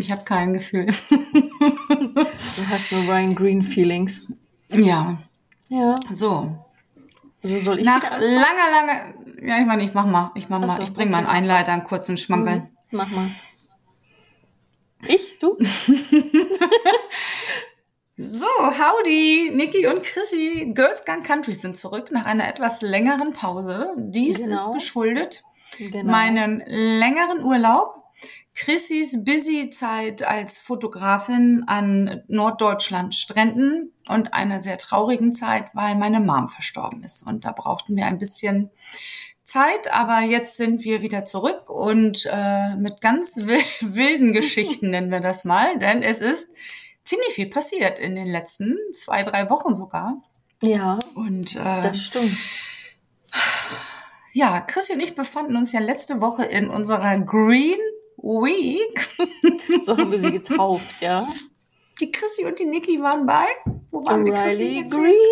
Ich habe kein Gefühl. Du hast nur Ryan Green Feelings. Ja. Ja. So. So soll ich Nach wieder anfangen? langer. Ja, ich meine, ich mach mal. Ich Ach so, Ich bringe mal einen okay, mach mal. Einleiter, einen kurzen Schmankerl. Mach mal. Ich? Du? So, howdy, Niki und Chrissy. Girls Gone Country sind zurück nach einer etwas längeren Pause. Dies ist Genau. geschuldet Genau. meinem längeren Urlaub, Chrissys Busy-Zeit als Fotografin an Norddeutschland Stränden und einer sehr traurigen Zeit, weil meine Mom verstorben ist. Und da brauchten wir ein bisschen Zeit, aber jetzt sind wir wieder zurück und mit ganz wilden Geschichten nennen wir das mal, denn es ist ziemlich viel passiert in den letzten 2-3 Wochen sogar. Ja, Und das stimmt. ja, Chrissy und ich befanden uns ja letzte Woche in unserer Green Week. So haben wir sie getauft, ja. Die Chrissy und die Niki waren bei. Wo waren wir, Chrissy? Riley Erzähl. Green.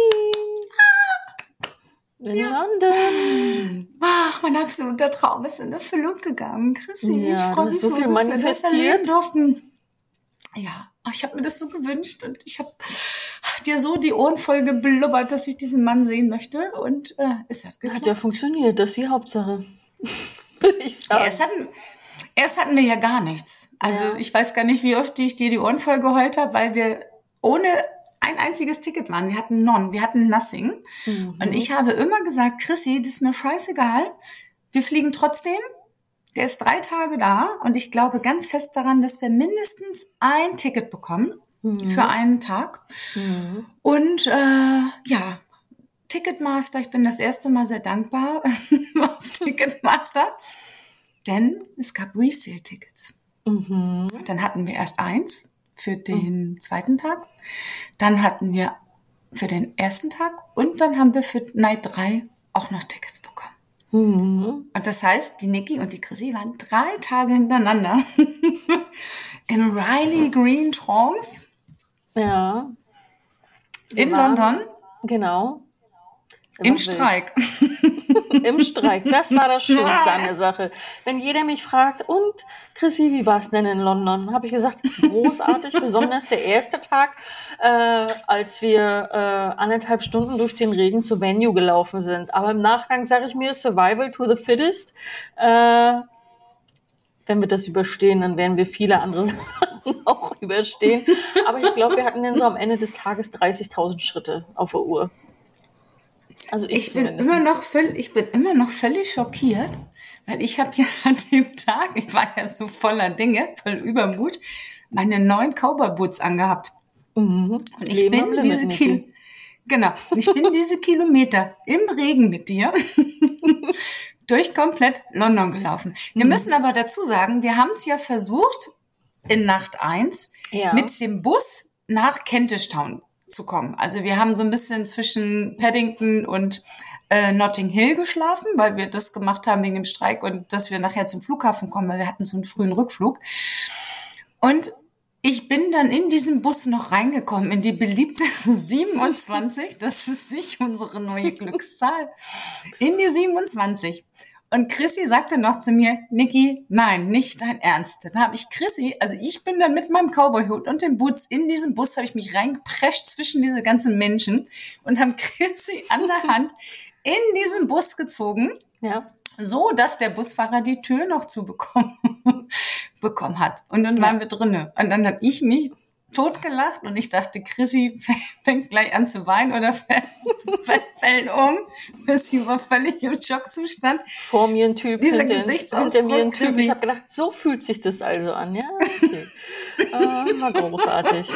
In London. Ach, mein absoluter Traum ist in Erfüllung gegangen, Chrissy. Ja, ich freue du mich hast so viel dass wir das manifestiert. erleben durften. Ja, ich habe mir das so gewünscht und ich habe dir so die Ohren voll geblubbert, dass ich diesen Mann sehen möchte und es hat geklappt. Hat ja funktioniert, das ist die Hauptsache. Würde ich Ja, sagen. erst hatten wir ja gar nichts. Also Ja. ich weiß gar nicht, wie oft ich dir die Ohren voll geheult habe, weil wir ohne ein einziges Ticket waren. Wir hatten none, wir hatten nothing. Und ich habe immer gesagt, Chrissy, das ist mir scheißegal. Wir fliegen trotzdem. Der ist 3 Tage da und ich glaube ganz fest daran, dass wir mindestens ein Ticket bekommen für einen Tag. Und ja, Ticketmaster, ich bin das erste Mal sehr dankbar auf Ticketmaster, denn es gab Resale-Tickets. Und dann hatten wir erst eins für den zweiten Tag, dann hatten wir für den ersten Tag und dann haben wir für Night 3 auch noch Tickets bekommen. Und das heißt, die Niki und die Chrissy waren 3 Tage hintereinander im Riley Green Trance Ja. in London Genau. im Streik. Im Streik. Das war das Schönste an der Sache. Wenn jeder mich fragt, und Chrissy, wie war es denn in London? Habe ich gesagt, großartig, besonders der erste Tag, als wir 1,5 Stunden durch den Regen zur Venue gelaufen sind. Aber im Nachgang sage ich mir, Survival to the fittest. Wenn wir das überstehen, dann werden wir viele andere Sachen auch überstehen. Aber ich glaube, wir hatten dann so am Ende des Tages 30.000 Schritte auf der Uhr. Also Ich bin immer noch völlig schockiert, weil ich habe ja an dem Tag, ich war ja so voller Dinge, voll Übermut, meine neuen Cowboy-Boots angehabt. Und ich bin diese Kilometer im Regen mit dir durch komplett London gelaufen. Wir müssen aber dazu sagen, wir haben es ja versucht, in Nacht 1 mit dem Bus nach Kentish Town zu kommen. Also wir haben so ein bisschen zwischen Paddington und Notting Hill geschlafen, weil wir das gemacht haben wegen dem Streik und dass wir nachher zum Flughafen kommen, weil wir hatten so einen frühen Rückflug. Und ich bin dann in diesem Bus noch reingekommen, in die beliebte 27. Das ist nicht unsere neue Glückszahl. In die 27. Und Chrissy sagte noch zu mir, Niki, nein, nicht dein Ernst. Dann habe ich Chrissy, also ich bin dann mit meinem Cowboyhut und den Boots in diesem Bus, habe ich mich reingeprescht zwischen diese ganzen Menschen und haben Chrissy an der Hand in diesen Bus gezogen, so dass der Busfahrer die Tür noch zu bekommen hat. Und dann waren wir drinne. Und dann habe ich mich totgelacht und ich dachte, Chrissy fängt gleich an zu weinen oder fällt um. Sie war völlig im Schockzustand. Vor mir ein Typ, Dieser hinter mir ein Typ. Chrissy. Ich habe gedacht, so fühlt sich das also an. Ja, okay. War großartig.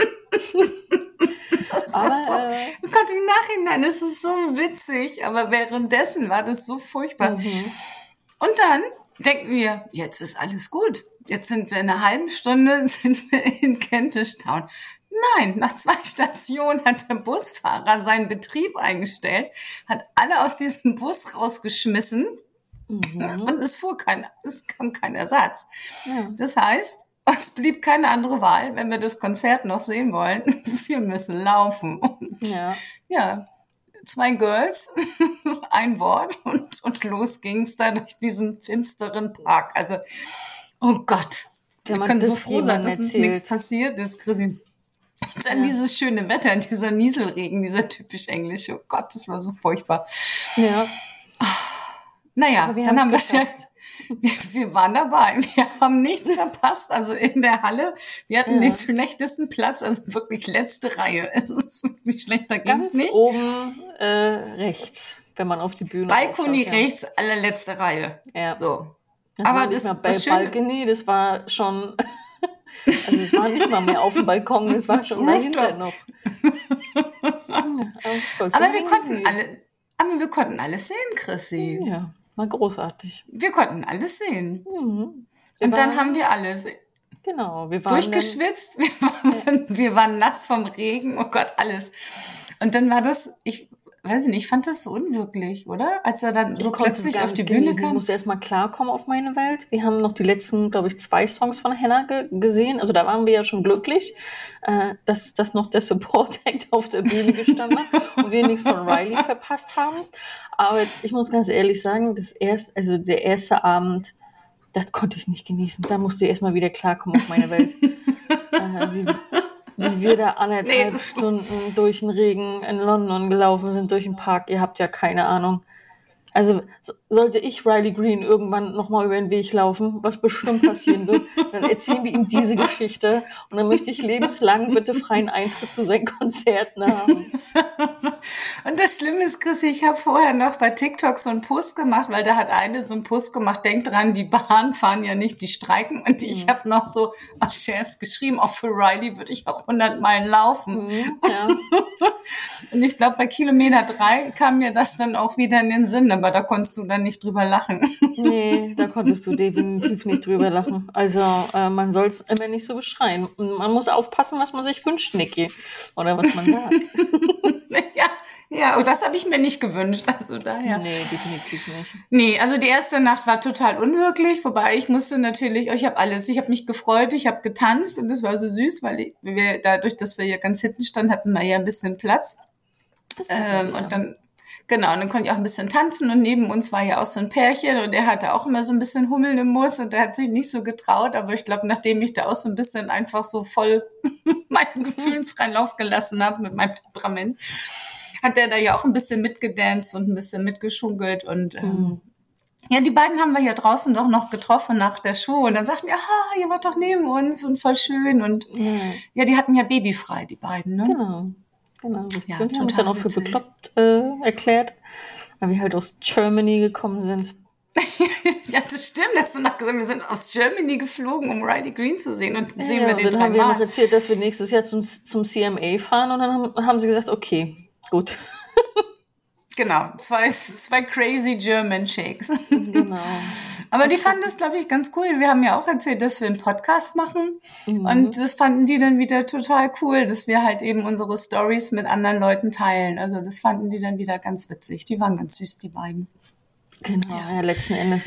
Aber oh Gott, im Nachhinein ist es so witzig, aber währenddessen war das so furchtbar. Und dann denken wir, jetzt ist alles gut. Jetzt sind wir in einer halben Stunde in Kentish Town. Nein, nach 2 Stationen hat der Busfahrer seinen Betrieb eingestellt, hat alle aus diesem Bus rausgeschmissen und es kam kein Ersatz. Ja. Das heißt, es blieb keine andere Wahl, wenn wir das Konzert noch sehen wollen. Wir müssen laufen. Ja, 2 Girls, ein Wort und los ging's da durch diesen finsteren Park. Also, oh Gott, Wir können so froh sein, dass uns nichts passiert ist, Chrissy. Und dann dieses schöne Wetter, dieser Nieselregen, dieser typisch englische. Oh Gott, das war so furchtbar. Ja. Naja, dann haben wir es ja. Wir waren dabei. Wir haben nichts verpasst. Also in der Halle, wir hatten den schlechtesten Platz, also wirklich letzte Reihe. Es ist wirklich schlechter, ging's nicht. Ganz oben rechts, wenn man auf die Bühne Balkoni rechts, allerletzte Reihe. Ja. So. Das aber war nicht mal Balkoni, das war schon, also es war nicht mal mehr auf dem Balkon, das war schon dahinter noch. Aber wir konnten alles sehen, Chrissy. Ja, war großartig. Wir konnten alles sehen. Mhm. Und dann haben wir alles. Genau, wir waren durchgeschwitzt, wir waren nass vom Regen, oh Gott, alles. Und dann war das, ich fand das so unwirklich, oder? Als er dann so plötzlich auf die Bühne kam. Ich musste erst mal klarkommen auf meine Welt. Wir haben noch die letzten, glaube ich, 2 Songs von Hannah gesehen. Also da waren wir ja schon glücklich, dass noch der Support-Act auf der Bühne gestanden hat und wir nichts von Riley verpasst haben. Aber ich muss ganz ehrlich sagen, der erste Abend, das konnte ich nicht genießen. Da musste ich erst mal wieder klarkommen auf meine Welt. Wie wir da 1,5 Stunden durch den Regen in London gelaufen sind, durch den Park. Ihr habt ja keine Ahnung. Also sollte ich Riley Green irgendwann nochmal über den Weg laufen, was bestimmt passieren wird, dann erzählen wir ihm diese Geschichte und dann möchte ich lebenslang bitte freien Eintritt zu seinen Konzerten haben. Und das Schlimme ist, Chrissy, ich habe vorher noch bei TikTok so einen Post gemacht, weil da hat eine so einen Post gemacht, denkt dran, die Bahn fahren ja nicht, die streiken. Und ich habe noch so aus Scherz geschrieben, auch für Riley würde ich auch 100 Meilen laufen. Ja. Und ich glaube, bei Kilometer 3 kam mir das dann auch wieder in den Sinn, aber da konntest du dann nicht drüber lachen. Nee, da konntest du definitiv nicht drüber lachen. Also man soll es immer nicht so beschreien. Und man muss aufpassen, was man sich wünscht, Niki. Oder was man sagt. Ja, und das habe ich mir nicht gewünscht. Also daher. Nee, definitiv nicht. Nee, also die erste Nacht war total unwirklich, wobei ich musste natürlich, ich habe mich gefreut, ich habe getanzt und das war so süß, weil wir dadurch, dass wir ja ganz hinten standen, hatten wir ja ein bisschen Platz. Und dann dann konnte ich auch ein bisschen tanzen und neben uns war ja auch so ein Pärchen und er hatte auch immer so ein bisschen Hummeln im Muss und der hat sich nicht so getraut, aber ich glaube, nachdem ich da auch so ein bisschen einfach so voll meinen Gefühlen freien Lauf gelassen habe mit meinem Temperament, hat der da ja auch ein bisschen mitgedanced und ein bisschen mitgeschunkelt und ja, die beiden haben wir ja draußen doch noch getroffen nach der Show und dann sagten wir, ihr wart doch neben uns und voll schön und ja, die hatten ja babyfrei, die beiden, ne? Genau. Ja, wir haben uns dann auch für bekloppt erklärt, weil wir halt aus Germany gekommen sind. Ja, das stimmt, dass du noch gesagt hast, wir sind aus Germany geflogen, um Riley Green zu sehen und sehen wir den dann haben wir noch erzählt, dass wir nächstes Jahr zum CMA fahren und dann haben sie gesagt, okay, gut. Genau, zwei crazy German Shakes. Genau. Aber die fanden das, glaube ich, ganz cool. Wir haben ja auch erzählt, dass wir einen Podcast machen. Und das fanden die dann wieder total cool, dass wir halt eben unsere Stories mit anderen Leuten teilen. Also das fanden die dann wieder ganz witzig. Die waren ganz süß, die beiden. Genau, ja, letzten Endes,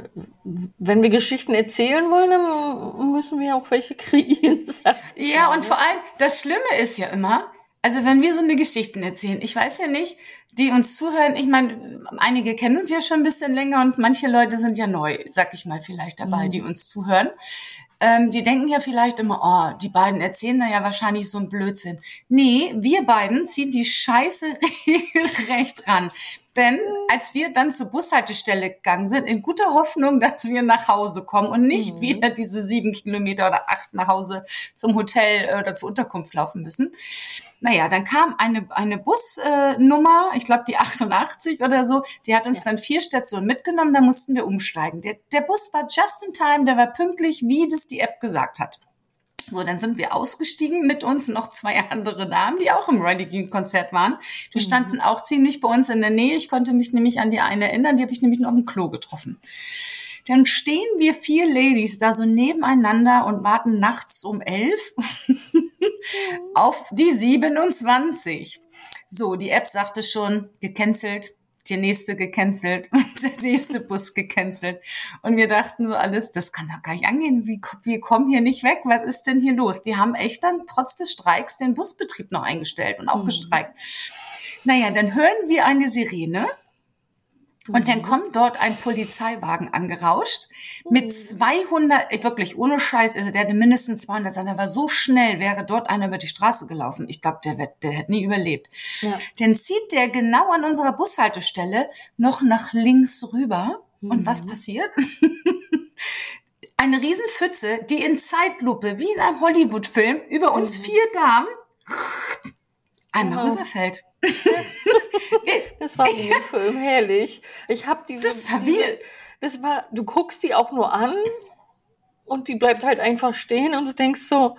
wenn wir Geschichten erzählen wollen, dann müssen wir auch welche kreieren. Ja, und vor allem, das Schlimme ist ja immer, also wenn wir so eine Geschichten erzählen, ich weiß ja nicht, die uns zuhören, ich meine, einige kennen uns ja schon ein bisschen länger und manche Leute sind ja neu, sag ich mal, vielleicht dabei, die uns zuhören. Die denken ja vielleicht immer, die beiden erzählen da ja wahrscheinlich so einen Blödsinn. Nee, wir beiden ziehen die Scheiße regelrecht ran. Denn als wir dann zur Bushaltestelle gegangen sind, in guter Hoffnung, dass wir nach Hause kommen und nicht wieder diese 7 Kilometer oder 8 nach Hause zum Hotel oder zur Unterkunft laufen müssen. Naja, dann kam eine Busnummer, ich glaube die 88 oder so, die hat uns dann 4 Stationen mitgenommen, da mussten wir umsteigen. Der Bus war just in time, der war pünktlich, wie das die App gesagt hat. So, dann sind wir ausgestiegen, mit uns noch 2 andere Damen, die auch im Riley Green Konzert waren. Die standen auch ziemlich bei uns in der Nähe. Ich konnte mich nämlich an die eine erinnern, die habe ich nämlich noch im Klo getroffen. Dann stehen wir 4 Ladies da so nebeneinander und warten nachts um 11 auf die 27. So, die App sagte schon, gecancelt. Der nächste gecancelt und der nächste Bus gecancelt. Und wir dachten so alles, das kann doch gar nicht angehen. Wir kommen hier nicht weg. Was ist denn hier los? Die haben echt dann trotz des Streiks den Busbetrieb noch eingestellt und auch gestreikt. Naja, dann hören wir eine Sirene Und dann kommt dort ein Polizeiwagen angerauscht mit 200, wirklich ohne Scheiß, also der hatte mindestens 200 sein, der war so schnell, wäre dort einer über die Straße gelaufen. Ich glaube, der hätte nie überlebt. Ja. Dann zieht der genau an unserer Bushaltestelle noch nach links rüber. Und was passiert? Eine Riesenpfütze, die in Zeitlupe, wie in einem Hollywood-Film, über uns 4 Damen einmal rüberfällt. Das war wie ein Film, herrlich. Ich habe du guckst die auch nur an und die bleibt halt einfach stehen und du denkst so,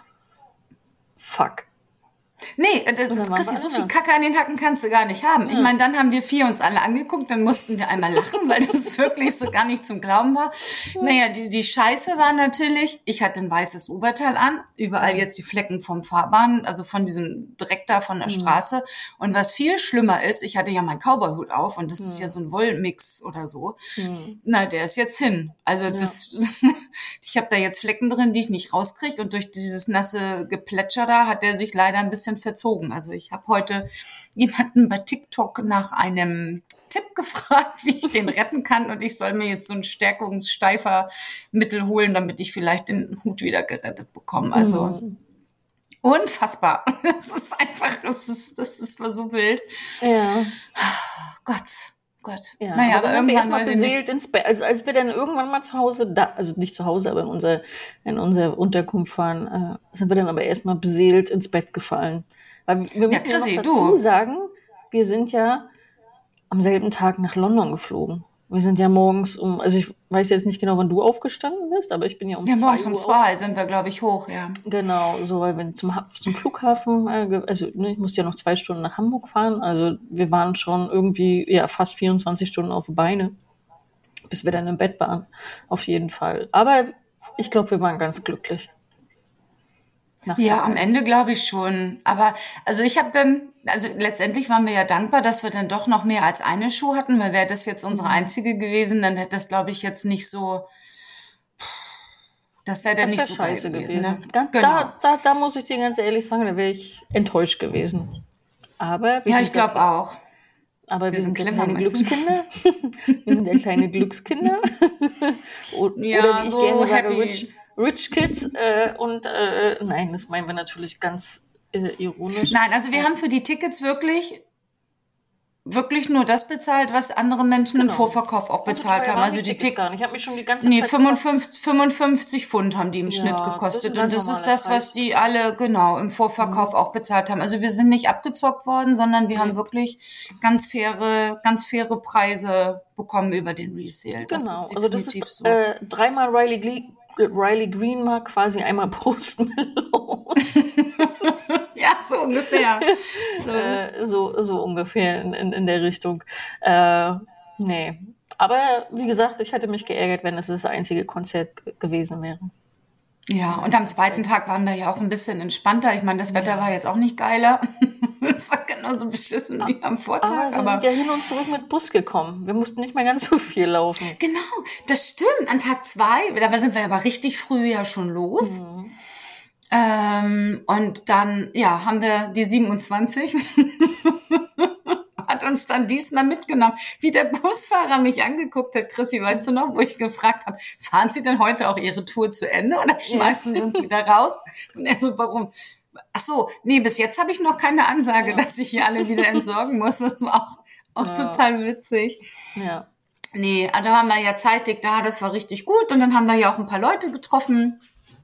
fuck. Nee, Christi, so viel Kacke an den Hacken kannst du gar nicht haben. Ja. Ich meine, dann haben wir 4 uns alle angeguckt, dann mussten wir einmal lachen, weil das wirklich so gar nicht zum Glauben war. Ja. Naja, die Scheiße war natürlich, ich hatte ein weißes Oberteil an, überall jetzt die Flecken vom Fahrbahn, also von diesem Dreck da von der Straße. Und was viel schlimmer ist, ich hatte ja meinen Cowboy-Hut auf und das ist ja so ein Wollmix oder so. Na, der ist jetzt hin. Also ich habe da jetzt Flecken drin, die ich nicht rauskriege und durch dieses nasse Geplätscher da hat der sich leider ein bisschen verzogen. Also ich habe heute jemanden bei TikTok nach einem Tipp gefragt, wie ich den retten kann und ich soll mir jetzt so ein Stärkungssteifermittel holen, damit ich vielleicht den Hut wieder gerettet bekomme. Also unfassbar. Das ist einfach, das war so wild. Ja. Gott. Ja, naja, aber irgendwann erstmal beseelt ins Bett. Also als wir dann irgendwann mal zu Hause, also nicht zu Hause, aber in unserer Unterkunft waren, sind wir dann aber erstmal beseelt ins Bett gefallen. Weil wir müssen ja noch dazu sagen, wir sind ja am selben Tag nach London geflogen. Wir sind ja morgens also ich weiß jetzt nicht genau, wann du aufgestanden bist, aber ich bin ja um 2 Uhr. Ja, morgens um 2 sind wir, glaube ich, hoch, ja. Genau, so, weil wir zum Flughafen, ich musste ja noch 2 Stunden nach Hamburg fahren, also wir waren schon irgendwie, fast 24 Stunden auf die Beine, bis wir dann im Bett waren, auf jeden Fall. Aber ich glaube, wir waren ganz glücklich. Ja, am Ende glaube ich schon. Aber letztendlich waren wir ja dankbar, dass wir dann doch noch mehr als eine Show hatten, weil wäre das jetzt unsere einzige gewesen, dann hätte das, glaube ich, jetzt nicht so, das wäre dann nicht so scheiße gewesen. Ne? Genau. Da muss ich dir ganz ehrlich sagen, da wäre ich enttäuscht gewesen. Aber ich glaube auch. Aber wir sind ja kleine Glückskinder. Wir sind ja kleine Glückskinder. Oder wie ich gerne sage, Rich Kids nein, das meinen wir natürlich ganz ironisch. Nein, also wir haben für die Tickets wirklich nur das bezahlt, was andere Menschen im Vorverkauf auch bezahlt haben. Also die Tickets gar nicht. Ich habe mich schon die ganze Zeit 55 Pfund haben die im Schnitt gekostet. Und das ist das, was die alle im Vorverkauf auch bezahlt haben. Also wir sind nicht abgezockt worden, sondern wir haben wirklich ganz faire Preise bekommen über den Resale. Genau, das ist so. 3-mal Riley Green mag quasi einmal Post Malone. Ja, so ungefähr. So ungefähr in der Richtung. Nee. Aber wie gesagt, ich hätte mich geärgert, wenn es das einzige Konzert gewesen wäre. Ja, und am zweiten Tag waren wir ja auch ein bisschen entspannter. Ich meine, das Wetter war jetzt auch nicht geiler. Es war genauso beschissen wie am Vortag. Aber wir sind ja hin und zurück mit Bus gekommen. Wir mussten nicht mehr ganz so viel laufen. Genau, das stimmt. An Tag 2, da sind wir aber richtig früh ja schon los. Und dann, haben wir die 27 hat uns dann diesmal mitgenommen, wie der Busfahrer mich angeguckt hat. Chrissy, weißt du noch, wo ich gefragt habe, fahren Sie denn heute auch Ihre Tour zu Ende oder schmeißen Sie uns wieder raus? Und er so, warum? Ach so, nee, bis jetzt habe ich noch keine Ansage, dass ich hier alle wieder entsorgen muss. Das war auch total witzig. Ja. Nee, da waren wir ja zeitig da, das war richtig gut. Und dann haben wir ja auch ein paar Leute getroffen.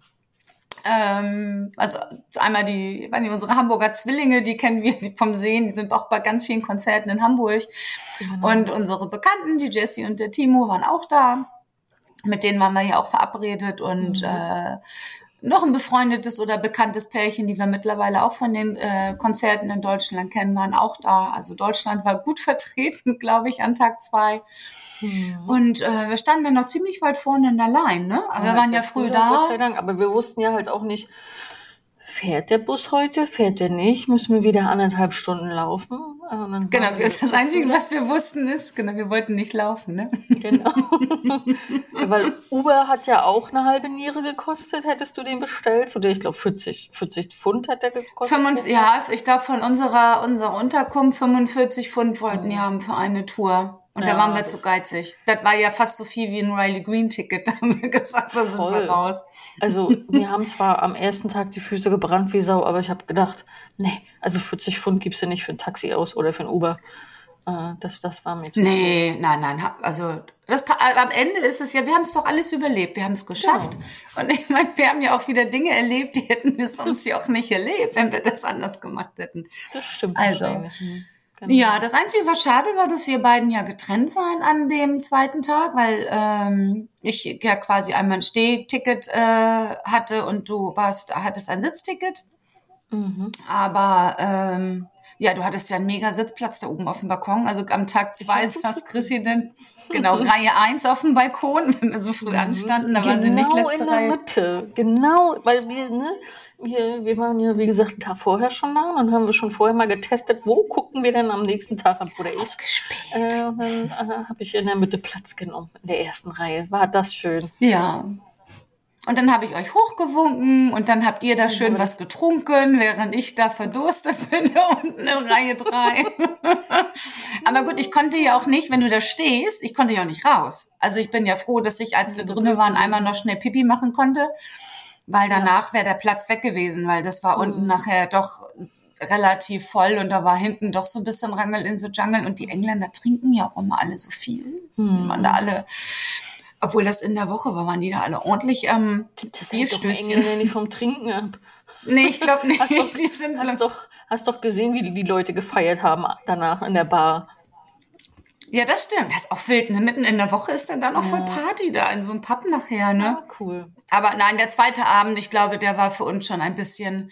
Also einmal unsere Hamburger Zwillinge, die kennen wir vom Sehen, die sind auch bei ganz vielen Konzerten in Hamburg. Genau. Und unsere Bekannten, die Jessie und der Timo, waren auch da. Mit denen waren wir ja auch verabredet und noch ein befreundetes oder bekanntes Pärchen, die wir mittlerweile auch von den Konzerten in Deutschland kennen, waren auch da. Also Deutschland war gut vertreten, glaube ich, an Tag 2. Und wir standen dann noch ziemlich weit vorne in der Line, ne? Aber wir waren ja früh da. Gott sei Dank, aber wir wussten ja halt auch nicht, fährt der Bus heute, fährt der nicht, müssen wir wieder 1,5 Stunden laufen. Genau, das Einzige, was wir wussten ist, wir wollten nicht laufen, ne? Genau. Ja, weil Uber hat ja auch eine halbe Niere gekostet, hättest du den bestellt? Oder ich glaube 40 Pfund hat der gekostet. Ja, ich glaube von unserer Unterkunft 45 Pfund wollten die haben für eine Tour. Und da waren wir zu geizig. Das war ja fast so viel wie ein Riley Green-Ticket. Da haben wir gesagt, da sind wir raus. Also wir haben zwar am ersten Tag die Füße gebrannt wie Sau, aber ich habe gedacht, nee, also 40 Pfund gibst du nicht für ein Taxi aus oder für ein Uber. Das war mir zu viel. Nein. Also am Ende ist es ja, wir haben es doch alles überlebt. Wir haben es geschafft. Ja. Und ich meine, wir haben ja auch wieder Dinge erlebt, die hätten wir sonst ja auch nicht erlebt, wenn wir das anders gemacht hätten. Das stimmt. Also, genau. Ja, das Einzige, was schade war, dass wir beiden ja getrennt waren an dem zweiten Tag, weil ich ja quasi einmal ein Stehticket hatte und du hattest ein Sitzticket. Mhm. Aber ja, du hattest ja einen mega Sitzplatz da oben auf dem Balkon. Also am Tag 2 saß Chrissy dann, genau, Reihe 1 auf dem Balkon, wenn wir so früh anstanden. Da war sie nicht letzte Reihe. Genau in der Mitte, genau, weil wir waren ja, wie gesagt, einen Tag vorher schon da. Und dann haben wir schon vorher mal getestet, wo gucken wir denn am nächsten Tag an, wo der ist. Und dann habe ich in der Mitte Platz genommen, in der ersten Reihe. War das schön. Ja. Und dann habe ich euch hochgewunken und dann habt ihr da schön was getrunken, während ich da verdurstet bin, da unten in Reihe 3. Aber gut, ich konnte ja auch nicht, wenn du da stehst, ich konnte ja auch nicht raus. Also ich bin ja froh, dass ich, als wir drinnen waren, einmal noch schnell Pipi machen konnte, weil danach wäre der Platz weg gewesen, weil das war unten nachher doch relativ voll und da war hinten doch so ein bisschen Rangel in so Jungle und die Engländer trinken ja auch immer alle so viel. Man da alle... Obwohl das in der Woche war, waren die da alle ordentlich das hängt doch Engländer nicht vom Trinken ab. Nee, ich glaube nicht. Hast doch gesehen, wie die Leute gefeiert haben danach in der Bar. Ja, das stimmt. Das ist auch wild. Ne? Mitten in der Woche ist dann da noch voll Party da in so einem Pub nachher. Ne? Ja, cool. Aber nein, der zweite Abend, ich glaube, der war für uns schon ein bisschen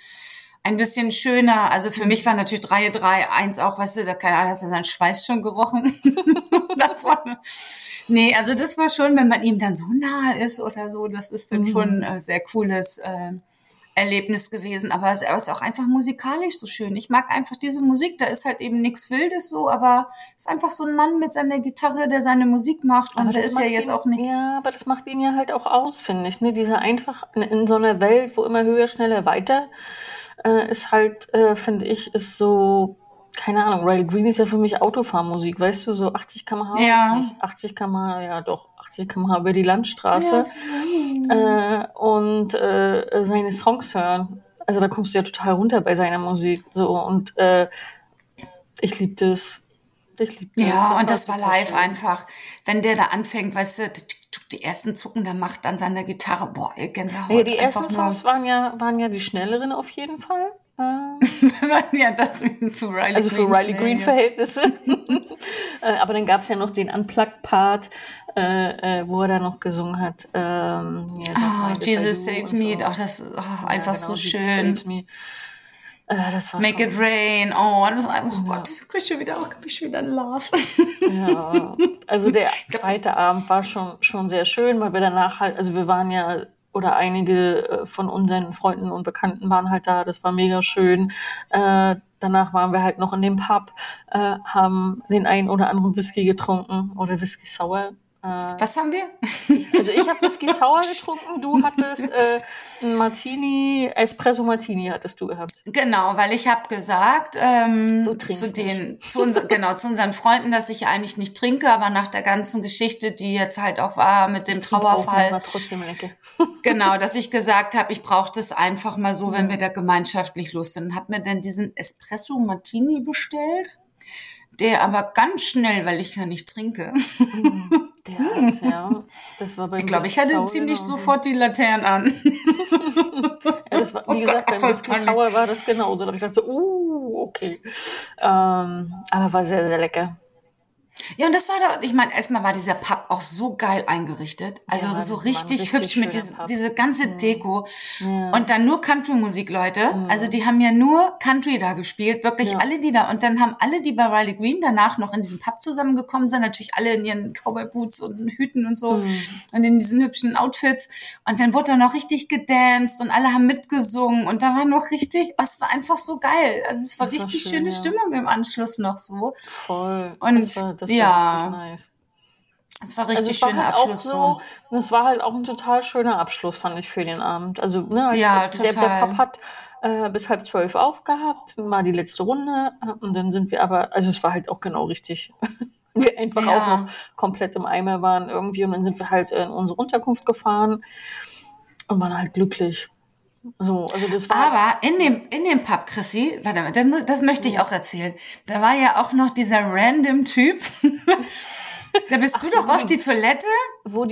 schöner. Also für mich war natürlich Reihe 3, 1 auch, weißt du, da keine Ahnung, hast du seinen Schweiß schon gerochen da vorne. Nee, also das war schon, wenn man ihm dann so nahe ist oder so, das ist dann schon ein sehr cooles Erlebnis gewesen. Aber es ist auch einfach musikalisch so schön. Ich mag einfach diese Musik, da ist halt eben nichts Wildes so, aber es ist einfach so ein Mann mit seiner Gitarre, der seine Musik macht. Und der ist ja jetzt auch nicht... Ja, aber das macht ihn ja halt auch aus, finde ich. Ne? Dieser einfach in so einer Welt, wo immer höher, schneller, weiter... ist halt, finde ich, ist so, keine Ahnung, Riley Green ist ja für mich Autofahrmusik, weißt du, so 80 km/h, nicht 80 km/h, ja doch, 80 km/h über die Landstraße und seine Songs hören. Also da kommst du ja total runter bei seiner Musik, so, und ich liebe das. Ja, und das war live schön. Einfach, wenn der da anfängt, weißt du, die ersten Zucken da macht an seiner Gitarre, boah, Gänsehaut. Ja, die ersten Songs waren ja die schnelleren auf jeden Fall. Ja, das für Riley also für Riley Green Verhältnisse. Aber dann gab es ja noch den Unplugged-Part, wo er da noch gesungen hat. Jesus Save Me, auch das einfach genau, so schön. Save Me. Das war Make It Rain, Gott, ich krieg schon wieder ein Love. Ja, also der zweite Abend war schon sehr schön, weil wir danach halt, also wir waren ja, oder einige von unseren Freunden und Bekannten waren halt da, das war mega schön. Danach waren wir halt noch in dem Pub, haben den einen oder anderen Whisky getrunken oder Whisky Sour. Was haben wir? Also ich habe Whisky Sour getrunken, du hattest einen Martini, Espresso Martini hattest du gehabt. Genau, weil ich habe gesagt zu unseren Freunden, dass ich eigentlich nicht trinke, aber nach der ganzen Geschichte, die jetzt halt auch war mit dem Trauerfall, war trotzdem lecker. Genau, dass ich gesagt habe, ich brauche das einfach mal so, wenn wir da gemeinschaftlich los sind. Habe mir dann diesen Espresso Martini bestellt, der aber ganz schnell, weil ich ja nicht trinke. Der hat, ja, das war bei Ich glaube, ich hatte ziemlich sofort die Laternen an. Ja, das war, wie gesagt, beim Whisky Sour war das genauso. Da habe ich gedacht so, okay. Aber war sehr, sehr lecker. Ja, und das war doch, ich meine, erstmal war dieser Pub auch so geil eingerichtet. Also ja, so richtig hübsch mit diese ganze Deko. Ja. Und dann nur Country-Musik, Leute. Ja. Also die haben ja nur Country da gespielt, wirklich alle Lieder. Und dann haben alle, die bei Riley Green danach noch in diesem Pub zusammengekommen sind, natürlich alle in ihren Cowboy-Boots und Hüten und so und in diesen hübschen Outfits. Und dann wurde da noch richtig gedanced und alle haben mitgesungen. Und da war noch richtig, es war einfach so geil. Also es war das richtig schön, schöne Stimmung im Anschluss noch so. Voll. Und das war richtig nice. Es war richtig schöner halt Abschluss. Das war halt auch ein total schöner Abschluss, fand ich, für den Abend. Also, ne, der Pub hat bis 11:30 aufgehabt, war die letzte Runde und dann sind wir aber, also es war halt auch genau richtig. wir einfach auch noch komplett im Eimer waren irgendwie. Und dann sind wir halt in unsere Unterkunft gefahren und waren halt glücklich. So, also das war. Aber in dem Pub, Chrissy, warte mal, das möchte ich auch erzählen. Da war ja auch noch dieser random Typ. Da bist du doch auf die Toilette. Wo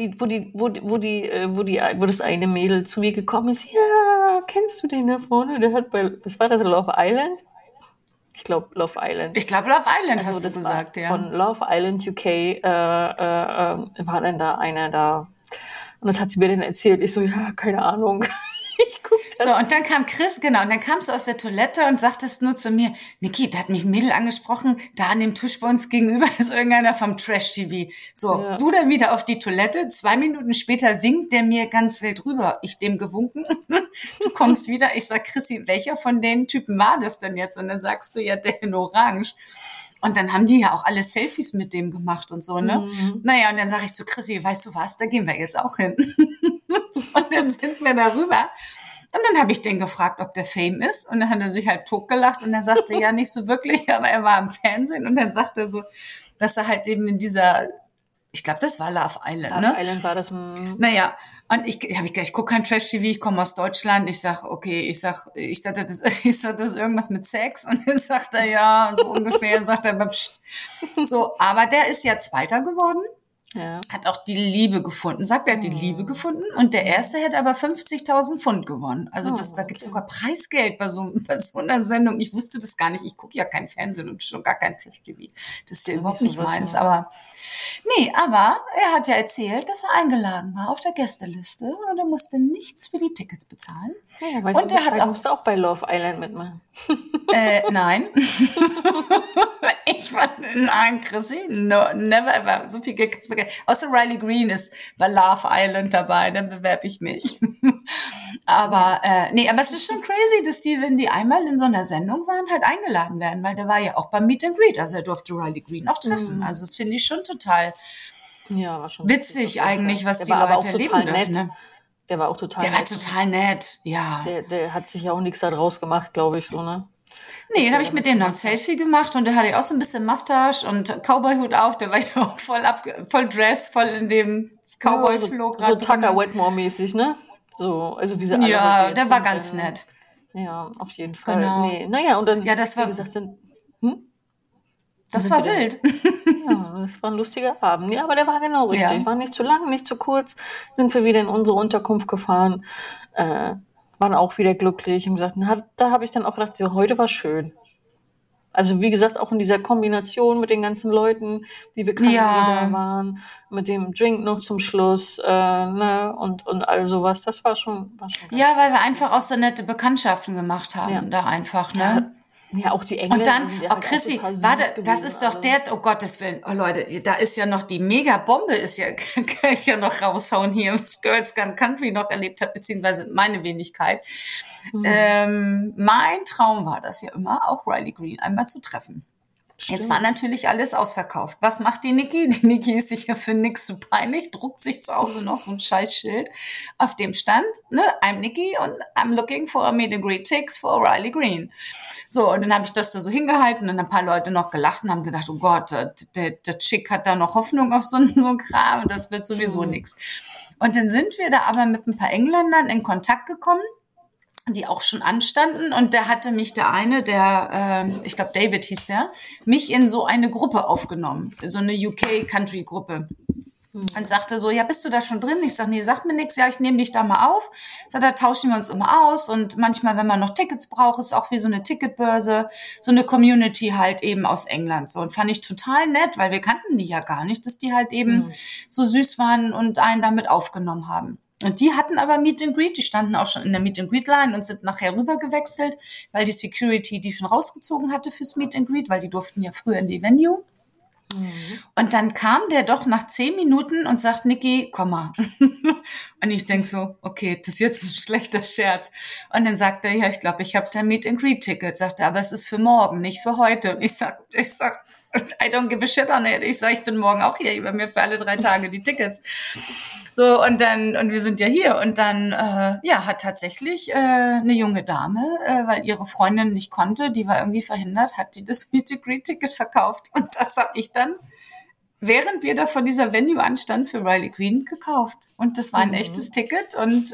das eine Mädel zu mir gekommen ist. Ja, kennst du den da vorne? Der hat was war das, Love Island? Ich glaube Love Island. Ich glaube Love Island, also hast du gesagt, ja. Von Love Island UK war dann da einer da. Und das hat sie mir dann erzählt. Ich so, ja, keine Ahnung. Ich guck das. So, und dann kam Chris, genau, und dann kamst du aus der Toilette und sagtest nur zu mir, Niki, da hat mich ein Mädel angesprochen, da an dem Tisch bei uns gegenüber ist irgendeiner vom Trash-TV. So, du dann wieder auf die Toilette, 2 Minuten später winkt der mir ganz wild rüber. Ich dem gewunken, du kommst wieder, ich sag, Chrissy, welcher von den Typen war das denn jetzt? Und dann sagst du, ja, der in Orange. Und dann haben die ja auch alle Selfies mit dem gemacht und so, ne? Mhm. Naja, und dann sage ich zu Chrissy, weißt du was, da gehen wir jetzt auch hin. Und dann sind wir darüber. Und dann habe ich den gefragt, ob der Fame ist. Und dann hat er sich halt totgelacht und er sagte, ja, nicht so wirklich, aber er war im Fernsehen. Und dann sagte er so, dass er halt eben in dieser, ich glaube, das war Love Island, ne? Love Island war das. Naja, und ich gucke kein Trash-TV, ich komme aus Deutschland. Ich sag, okay, ich sag, das ist irgendwas mit Sex. Und dann sagt er, ja, so ungefähr. Und sagt er, pst. So, aber der ist ja Zweiter geworden. Ja. Hat auch die Liebe gefunden. Sagt, er hat die Liebe gefunden. Und der Erste hätte aber 50.000 Pfund gewonnen. Also da gibt's sogar Preisgeld bei so einer Sendung. Ich wusste das gar nicht. Ich gucke ja kein Fernsehen und schon gar kein Trash-TV. Das ist ja überhaupt nicht meins. Aber er hat ja erzählt, dass er eingeladen war auf der Gästeliste und er musste nichts für die Tickets bezahlen. Ja, weißt und er musste auch bei Love Island mitmachen. Nein. Nein, Chrissy, no, never ever. So viel Geld. Außer Riley Green ist bei Love Island dabei, dann bewerbe ich mich. Aber es ist schon crazy, dass die, wenn die einmal in so einer Sendung waren, halt eingeladen werden, weil der war ja auch beim Meet and Greet, also er durfte Riley Green auch treffen. Also das finde ich schon total war schon witzig eigentlich, was die Leute erleben dürfen. Ne? Der war auch total nett. Der war total nett, ja. Der hat sich ja auch nichts da draus gemacht, glaube ich, so, ne? Nee, dann habe ich mit dem noch ein Selfie gemacht und der hatte ja auch so ein bisschen Mustache und Cowboy-Hut auf, der war ja auch voll dressed, voll in dem Cowboy-Flow. So Tucker Wetmore-mäßig, ne? So, also wie sie alle. Ja, der war ganz nett. Ja, auf jeden Fall. Genau. Nee. Naja, und dann, das war, wie gesagt, das war wild. Ja, das war ein lustiger Abend. Ja, aber der war genau richtig. Ja. War nicht zu lang, nicht zu kurz. Sind wir wieder in unsere Unterkunft gefahren. Waren auch wieder glücklich und gesagt, da habe ich dann auch gedacht, so, heute war schön. Also wie gesagt, auch in dieser Kombination mit den ganzen Leuten, die wir kannten, die da waren, mit dem Drink noch zum Schluss und all sowas, das war schon ja, weil wir einfach auch so nette Bekanntschaften gemacht haben, da einfach, ne? Ja, auch die Engländer. Und dann, halt Chrissy, warte, das ist doch oh Gottes Willen, oh Leute, da ist ja noch die Mega-Bombe, kann ich ja noch raushauen hier, was Girls Gone Country noch erlebt hat, beziehungsweise meine Wenigkeit. Mein Traum war das ja immer, auch Riley Green einmal zu treffen. Stimmt. Jetzt war natürlich alles ausverkauft. Was macht die Niki? Die Niki ist sich ja für nix zu peinlich, druckt sich zu Hause noch so ein Scheißschild, auf dem stand, ne, I'm Niki und I'm looking for a meet and greet tickets for Riley Green. So, und dann habe ich das da so hingehalten und ein paar Leute noch gelacht und haben gedacht, oh Gott, der Chick hat da noch Hoffnung auf so ein Kram und das wird sowieso nix. Und dann sind wir da aber mit ein paar Engländern in Kontakt gekommen, die auch schon anstanden und da hatte mich der eine, ich glaube David hieß der, mich in so eine Gruppe aufgenommen, so eine UK-Country-Gruppe und sagte so, ja, bist du da schon drin? Ich sage, nee, sagt mir nichts, ja, ich nehme dich da mal auf. Sagt, da tauschen wir uns immer aus und manchmal, wenn man noch Tickets braucht, ist auch wie so eine Ticketbörse, so eine Community halt eben aus England. So, und fand ich total nett, weil wir kannten die ja gar nicht, dass die halt eben so süß waren und einen damit aufgenommen haben. Und die hatten aber Meet and Greet, die standen auch schon in der Meet and Greet Line und sind nachher rüber gewechselt, weil die Security die schon rausgezogen hatte fürs Meet and Greet, weil die durften ja früher in die Venue. Und dann kam der doch nach 10 Minuten und sagt, Niki, komm mal. Und ich denk so, okay, das ist jetzt ein schlechter Scherz. Und dann sagt er, ja, ich glaube, ich habe da Meet and Greet Ticket. Sagt er, aber es ist für morgen, nicht für heute. Und ich sag, I don't give a shit on it. Ich sag, ich bin morgen auch hier, ich habe mir für alle 3 Tage die Tickets. So, und wir sind ja hier. Und dann, hat tatsächlich eine junge Dame, weil ihre Freundin nicht konnte, die war irgendwie verhindert, hat die das Meet-and-Greet-Ticket verkauft. Und das habe ich dann während wir da vor dieser Venue anstanden für Riley Green, gekauft. Und das war ein echtes Ticket. Und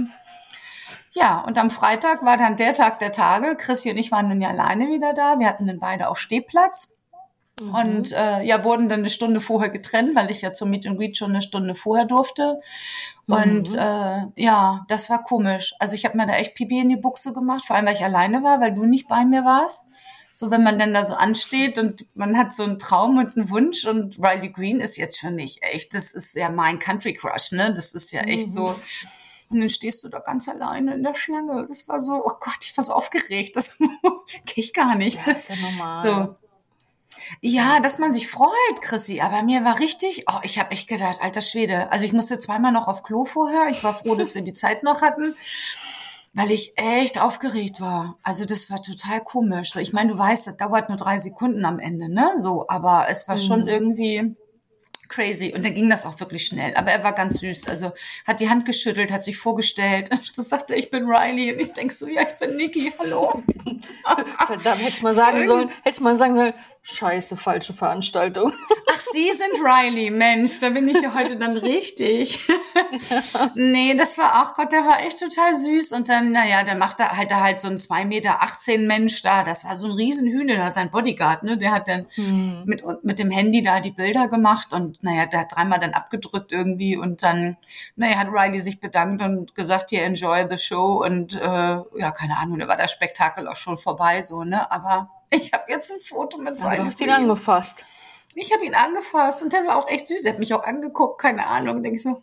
und am Freitag war dann der Tag der Tage. Chrissy und ich waren dann ja alleine wieder da. Wir hatten dann beide auch Stehplatz. Und wurden dann eine Stunde vorher getrennt, weil ich ja zum Meet and Greet schon eine Stunde vorher durfte. Und das war komisch. Also ich habe mir da echt Pipi in die Buchse gemacht, vor allem, weil ich alleine war, weil du nicht bei mir warst. So, wenn man dann da so ansteht und man hat so einen Traum und einen Wunsch und Riley Green ist jetzt für mich echt, das ist ja mein Country Crush, ne? Das ist ja echt so. Und dann stehst du da ganz alleine in der Schlange. Das war so, oh Gott, ich war so aufgeregt. Das gehe ich gar nicht. Ja, ist ja normal. So. Ja, dass man sich freut, Chrissy. Aber mir war richtig, ich habe echt gedacht, alter Schwede. Also ich musste zweimal noch auf Klo vorher. Ich war froh, dass wir die Zeit noch hatten, weil ich echt aufgeregt war. Also das war total komisch. So, ich meine, du weißt, das dauert nur 3 Sekunden am Ende, ne? So, aber es war schon irgendwie crazy. Und dann ging das auch wirklich schnell. Aber er war ganz süß. Also hat die Hand geschüttelt, hat sich vorgestellt. Das sagte, ich bin Riley. Und ich denk so, ja, ich bin Niki, hallo. Verdammt, hätte man sagen sollen, scheiße, falsche Veranstaltung. Ach, Sie sind Riley, Mensch, da bin ich ja heute dann richtig. Nee, das war auch, Gott, der war echt total süß. Und dann, der macht da halt so ein 2,18 Meter Mensch da. Das war so ein Riesenhühner, da sein Bodyguard, ne? Der hat dann mit dem Handy da die Bilder gemacht und der hat 3-mal dann abgedrückt irgendwie und dann, hat Riley sich bedankt und gesagt, hier, enjoy the show und, keine Ahnung, da war das Spektakel auch schon vorbei, so, ne? Aber ich habe jetzt ein Foto mit Riley. Du hast ihn angefasst. Ich habe ihn angefasst und der war auch echt süß. Der hat mich auch angeguckt, keine Ahnung. Denke ich so,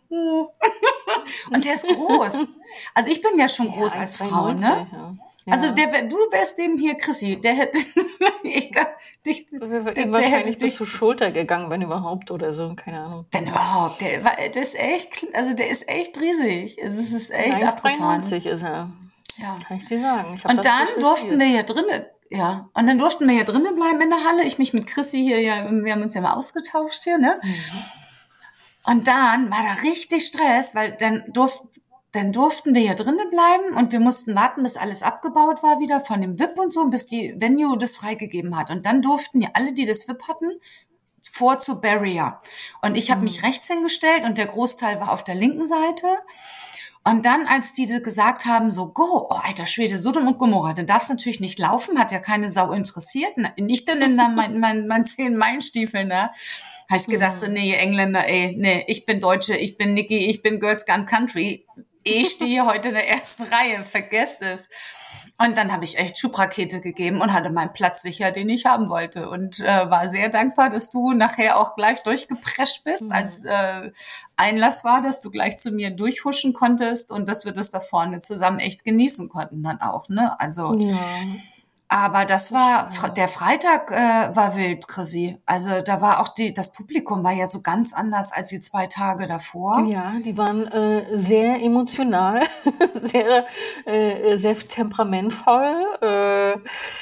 Und der ist groß. Also ich bin ja schon groß als Frau, ne? Ja. Also du wärst dem hier, Chrissy, der hätte wahrscheinlich bis zur Schulter gegangen, wenn überhaupt oder so, keine Ahnung. Wenn überhaupt, der ist echt riesig. Also es ist echt abgefahren. 1,93 ist er. Ja. Kann ich dir sagen. Und dann durften wir hier drinnen, bleiben in der Halle. Ich mich mit Chrissy hier, wir haben uns ja mal ausgetauscht hier, ne? Und dann war da richtig Stress, weil dann durften wir hier drinnen bleiben und wir mussten warten, bis alles abgebaut war wieder von dem VIP und so, bis die Venue das freigegeben hat. Und dann durften ja alle, die das VIP hatten, vor zur Barrier. Und ich habe mich rechts hingestellt und der Großteil war auf der linken Seite. Und dann, als die gesagt haben, so, go, alter Schwede, Sodom und Gomorra, dann darfst du natürlich nicht laufen, hat ja keine Sau interessiert. Nicht denn in mein 10-Meilen-Stiefel, ne? Habe ich gedacht, so, nee, ihr Engländer, ich bin Deutsche, ich bin Niki, ich bin Girls Gone Country. Ich stehe heute in der ersten Reihe, vergesst es. Und dann habe ich echt Schubrakete gegeben und hatte meinen Platz sicher, den ich haben wollte. Und war sehr dankbar, dass du nachher auch gleich durchgeprescht bist, als Einlass war, dass du gleich zu mir durchhuschen konntest und dass wir das da vorne zusammen echt genießen konnten dann auch, ne? Also, aber das war, der Freitag war wild, Chrissy. Also da war auch das Publikum war ja so ganz anders als die 2 Tage davor. Ja, die waren sehr emotional, sehr temperamentvoll.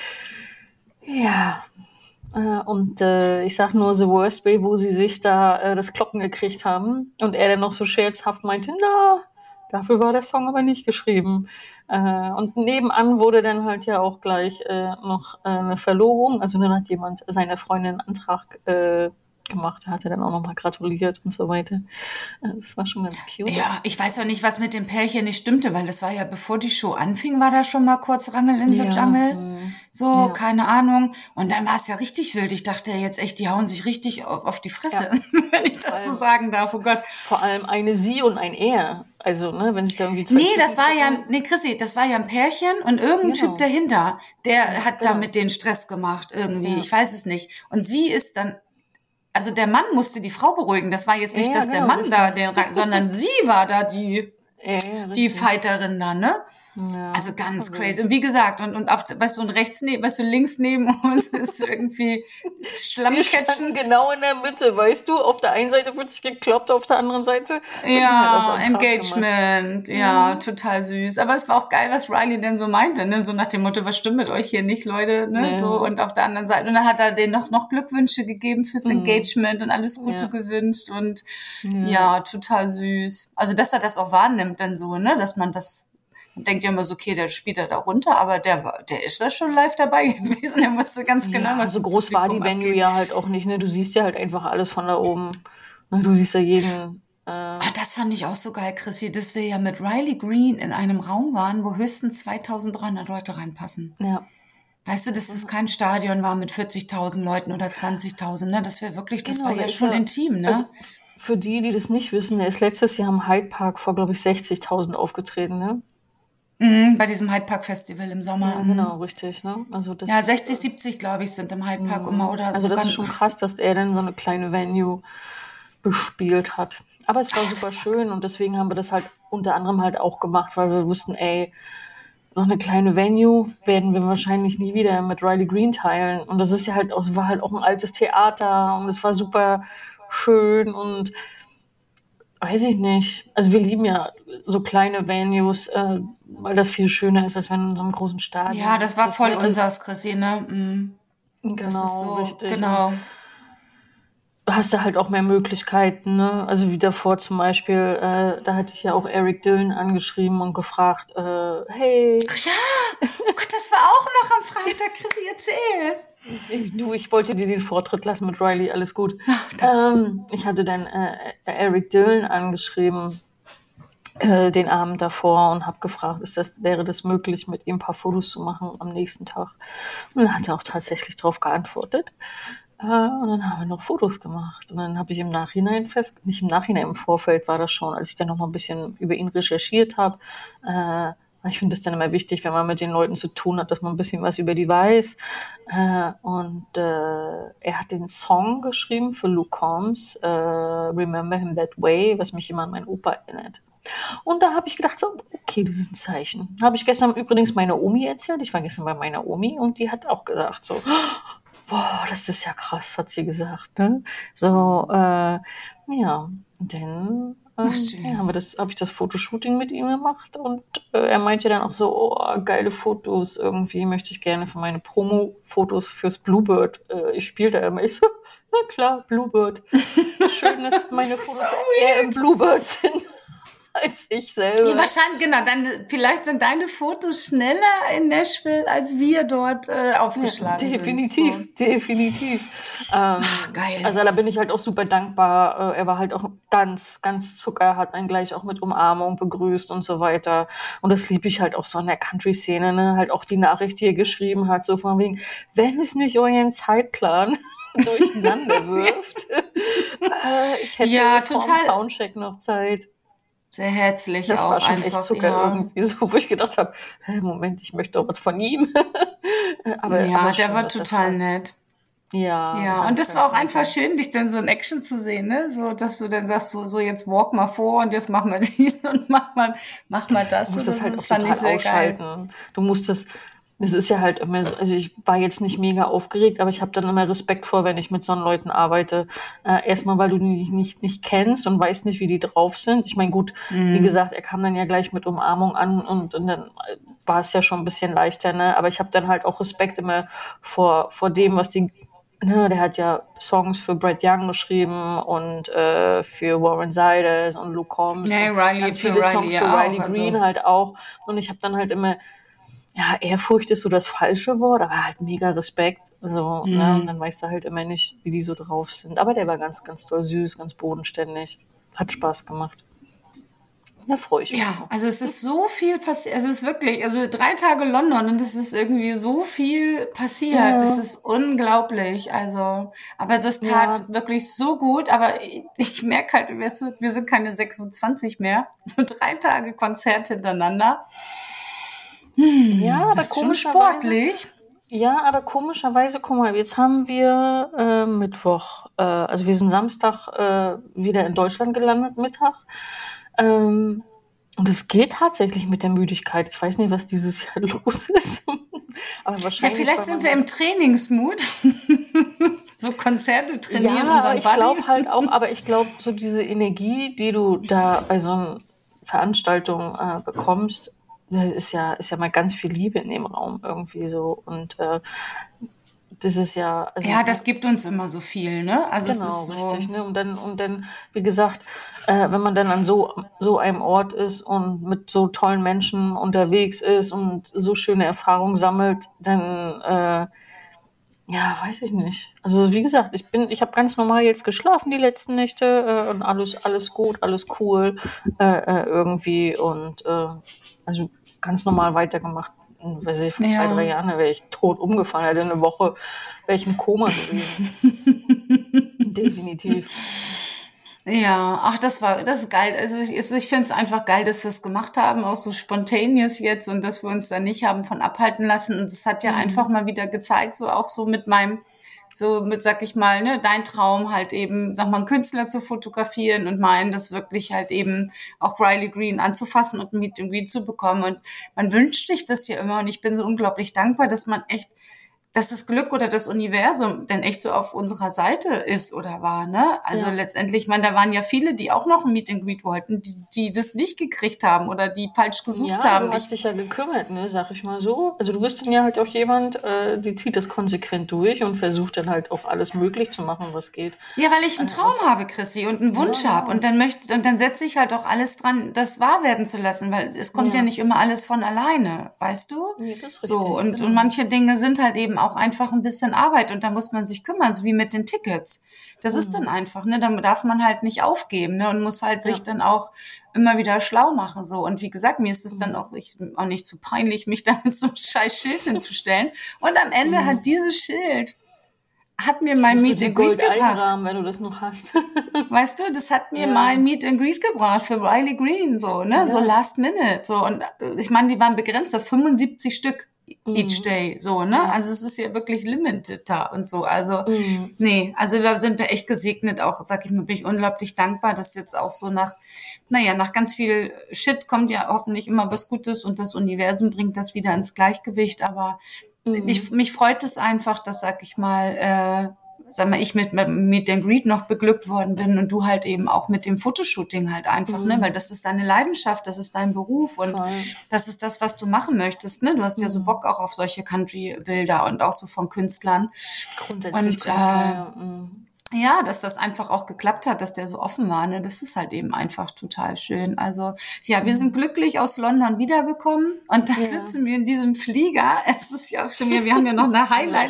Und ich sag nur The Worst Way, wo sie sich da das Kloppen gekriegt haben und er dann noch so scherzhaft meinte, na, dafür war der Song aber nicht geschrieben. Und nebenan wurde dann halt ja auch gleich noch eine Verlobung. Also dann hat jemand seiner Freundin einen Antrag gemacht, hat er dann auch nochmal gratuliert und so weiter. Das war schon ganz cute. Ja, ich weiß auch nicht, was mit dem Pärchen nicht stimmte, weil das war ja, bevor die Show anfing, war da schon mal kurz Rangel in the Jungle. So, keine Ahnung. Und dann war es ja richtig wild. Ich dachte ja jetzt echt, die hauen sich richtig auf die Fresse, wenn ich das so sagen darf. Oh Gott. Vor allem eine sie und ein er. Also, ne, wenn sich da irgendwie Chrissy, das war ja ein Pärchen und irgendein Typ dahinter, der hat da mit denen Stress gemacht irgendwie. Ich weiß es nicht. Und sie ist dann, also der Mann musste die Frau beruhigen. Das war jetzt nicht, dass der Mann da, sondern sie war da die Fighterin da, ne? Ja, also ganz crazy. Und wie gesagt, und weißt du, links neben uns ist irgendwie Schlammcatchen. Genau in der Mitte, weißt du? Auf der einen Seite wird sich gekloppt, auf der anderen Seite. Ja, Engagement. Ja, total süß. Aber es war auch geil, was Riley denn so meinte, ne? So nach dem Motto, was stimmt mit euch hier nicht, Leute, ne? Ja. So, und auf der anderen Seite. Und dann hat er denen noch Glückwünsche gegeben fürs Engagement und alles Gute gewünscht und total süß. Also, dass er das auch wahrnimmt dann so, ne? Dass man das Man denkt ja immer so, okay, der spielt da runter, aber der ist da schon live dabei gewesen. Der wusste ganz genau, was so groß war die Venue ja halt auch nicht. Ne? Du siehst ja halt einfach alles von da oben. Ne? Du siehst ja jeden... das fand ich auch so geil, Chrissy, dass wir ja mit Riley Green in einem Raum waren, wo höchstens 2.300 Leute reinpassen. Ja. Weißt du, dass das kein Stadion war mit 40.000 Leuten oder 20.000, ne? Das wäre wirklich, das war ja der schon ist intim, ne? Also für die das nicht wissen, der ist letztes Jahr im Hyde Park vor, glaube ich, 60.000 aufgetreten, ne? Bei diesem Hyde Park Festival im Sommer. Ja, genau, richtig, ne? Also das, Ja, 60, 70, glaube ich, sind im Hyde Park immer, oder also das sogar. ist schon krass, dass er dann so eine kleine Venue bespielt hat. Aber es war super schön und deswegen haben wir das halt unter anderem halt auch gemacht, weil wir wussten, ey, so eine kleine Venue werden wir wahrscheinlich nie wieder mit Riley Green teilen. Und das ist ja halt auch, war halt auch ein altes Theater und es war super schön und weiß ich nicht. Also wir lieben ja so kleine Venues, weil das viel schöner ist, als wenn in so einem großen Stadion. Ja, das war voll unseres, Chrissy, ne? Genau, das ist so, richtig. genau. Hast du halt auch mehr Möglichkeiten, ne? Also wie davor zum Beispiel, da hatte ich ja auch Eric Dillon angeschrieben und gefragt, hey. Ach ja, oh Gott, das war auch noch am Freitag, Chrissy, erzähl. Ich wollte dir den Vortritt lassen mit Riley, alles gut. Ich hatte dann Eric Dillon angeschrieben, den Abend davor und habe gefragt, wäre das möglich, mit ihm ein paar Fotos zu machen am nächsten Tag. Und dann hat er auch tatsächlich darauf geantwortet. Und dann haben wir noch Fotos gemacht. Und dann habe ich im Nachhinein nicht im Nachhinein, im Vorfeld war das schon, als ich dann noch mal ein bisschen über ihn recherchiert habe. Ich finde es dann immer wichtig, wenn man mit den Leuten zu tun hat, dass man ein bisschen was über die weiß. Er hat den Song geschrieben für Luke Combs, Remember Him That Way, was mich immer an meinen Opa erinnert. Und da habe ich gedacht, so, okay, das ist ein Zeichen. Habe ich gestern übrigens meiner Omi erzählt. Ich war gestern bei meiner Omi und die hat auch gesagt, so, boah, das ist ja krass, hat sie gesagt. Ne? So, ja, und dann habe ich das Fotoshooting mit ihm gemacht und er meinte dann auch so, oh, geile Fotos, irgendwie möchte ich gerne für meine Promo-Fotos fürs Bluebird, ich spiele da immer. Ich so, na klar, Bluebird. Schön, dass meine Fotos eher im Bluebird sind als ich selber. Ja, wahrscheinlich, genau. Vielleicht sind deine Fotos schneller in Nashville, als wir dort aufgeschlagen sind. Definitiv. Geil. Also da bin ich halt auch super dankbar. Er war halt auch ganz, ganz Zucker, hat einen gleich auch mit Umarmung begrüßt und so weiter. Und das liebe ich halt auch so in der Country-Szene, ne? Halt auch die Nachricht, die er geschrieben hat, so von wegen, wenn es nicht euren Zeitplan durcheinander wirft. Ich hätte vor dem Soundcheck noch Zeit. Sehr herzlich. Das auch war schon einfach, echt Zucker irgendwie so, wo ich gedacht habe, Moment, ich möchte doch was von ihm. aber der war total nett. Ja, und das war auch einfach schön, dich dann so in Action zu sehen, ne? So, dass du dann sagst, so jetzt walk mal vor und jetzt mach mal dies und mach mal das. Du musst das halt auch total ausschalten. Geil. Du musst es ist ja halt immer so, also ich war jetzt nicht mega aufgeregt, aber ich habe dann immer Respekt vor, wenn ich mit so Leuten arbeite. Erstmal, weil du die nicht kennst und weißt nicht, wie die drauf sind. Ich meine, gut, wie gesagt, er kam dann ja gleich mit Umarmung an und dann war es ja schon ein bisschen leichter, ne? Aber ich habe dann halt auch Respekt immer vor dem, was die, ne, der hat ja Songs für Brett Young geschrieben und für Warren Ziders und Luke Combs. Nee, Riley, ganz viele Songs für Riley Green halt auch. Und ich habe dann halt immer, ja, Ehrfurcht ist so das falsche Wort, aber halt mega Respekt. So, ne? Und dann weißt du halt immer nicht, wie die so drauf sind. Aber der war ganz, ganz toll süß, ganz bodenständig. Hat Spaß gemacht. Da freue ich mich. Ja, also es ist so viel passiert. Es ist wirklich, also 3 Tage London und es ist irgendwie so viel passiert. Ja. Das ist unglaublich. Also, aber das tat wirklich so gut. Aber ich merke halt, wir sind keine 26 mehr. So 3 Tage Konzert hintereinander. Ja, aber das ist schon sportlich. Ja, aber komischerweise, guck mal, jetzt haben wir Mittwoch, also wir sind Samstag wieder in Deutschland gelandet, Mittag. Und es geht tatsächlich mit der Müdigkeit. Ich weiß nicht, was dieses Jahr los ist. Aber wahrscheinlich. Ja, vielleicht sind wir im Trainingsmut. So Konzerte trainieren. Ja, ich glaube halt auch, aber ich glaube, so diese Energie, die du da bei so einer Veranstaltung bekommst, ist ja mal ganz viel Liebe in dem Raum irgendwie so. Und das ist ja. Also, ja, das gibt uns immer so viel, ne? Also genau, es ist so richtig, ne? Und dann, wie gesagt, wenn man dann an so einem Ort ist und mit so tollen Menschen unterwegs ist und so schöne Erfahrungen sammelt, dann ja, weiß ich nicht. Also wie gesagt, ich habe ganz normal jetzt geschlafen die letzten Nächte und alles gut, alles cool irgendwie und also ganz normal weitergemacht. Weiß ich, vor 2, 3 Ja. Jahren wäre ich tot umgefallen, hätte eine Woche, wäre ich im Koma gewesen. Definitiv. Ja, ach, das ist geil. Also ich finde es einfach geil, dass wir es gemacht haben, auch so spontaneous jetzt und dass wir uns da nicht haben von abhalten lassen. Und es hat ja einfach mal wieder gezeigt, so auch so mit sag ich mal, ne, dein Traum halt eben, sag mal, einen Künstler zu fotografieren und meinen, das wirklich halt eben auch Riley Green anzufassen und ein Meet and Greet zu bekommen. Und man wünscht sich das ja immer und ich bin so unglaublich dankbar, dass das Glück oder das Universum denn echt so auf unserer Seite ist oder war, ne? Also letztendlich, ich meine, da waren ja viele, die auch noch ein Meet and Greet wollten, die das nicht gekriegt haben oder die falsch gesucht Ja, haben. du hast dich ja gekümmert, ne, sag ich mal so. Also du bist dann ja halt auch jemand, die zieht das konsequent durch und versucht dann halt auch alles möglich zu machen, was geht. Ja, weil ich einen Traum habe, Chrissy, und einen Wunsch habe. Und dann setze ich halt auch alles dran, das wahr werden zu lassen, weil es kommt ja nicht immer alles von alleine, weißt du? Nee, das ist richtig, So, und manche Dinge sind halt eben auch einfach ein bisschen Arbeit und da muss man sich kümmern, so wie mit den Tickets. Das ist dann einfach, ne? Da darf man halt nicht aufgeben, ne? Und muss halt sich dann auch immer wieder schlau machen, so. Und wie gesagt, mir ist es dann auch nicht zu peinlich, mich da mit so einem scheiß Schild hinzustellen. Und am Ende hat dieses Schild hat mir mein Meet and Greet gebracht. Einrahmen, wenn du das noch hast. Weißt du, das hat mir mein Meet and Greet gebracht für Riley Green, so, ne, so last minute, so. Und ich meine, die waren begrenzt auf 75 Stück each day, so, ne? Ja. Also es ist ja wirklich limited da und so. Also, nee, also da sind wir echt gesegnet auch, sag ich mal, bin ich unglaublich dankbar, dass jetzt auch so nach ganz viel Shit kommt ja hoffentlich immer was Gutes und das Universum bringt das wieder ins Gleichgewicht, aber mich freut es einfach, dass, sag ich mal, ich mit Meet and Greet noch beglückt worden bin und du halt eben auch mit dem Fotoshooting halt einfach, ne, weil das ist deine Leidenschaft, das ist dein Beruf und das ist das, was du machen möchtest, ne, du hast ja so Bock auch auf solche Country-Bilder und auch so von Künstlern. Grundsätzlich und ja, dass das einfach auch geklappt hat, dass der so offen war, ne, das ist halt eben einfach total schön. Also, ja, wir sind glücklich aus London wiedergekommen und da sitzen wir in diesem Flieger. Es ist ja auch schon wieder, wir haben ja noch eine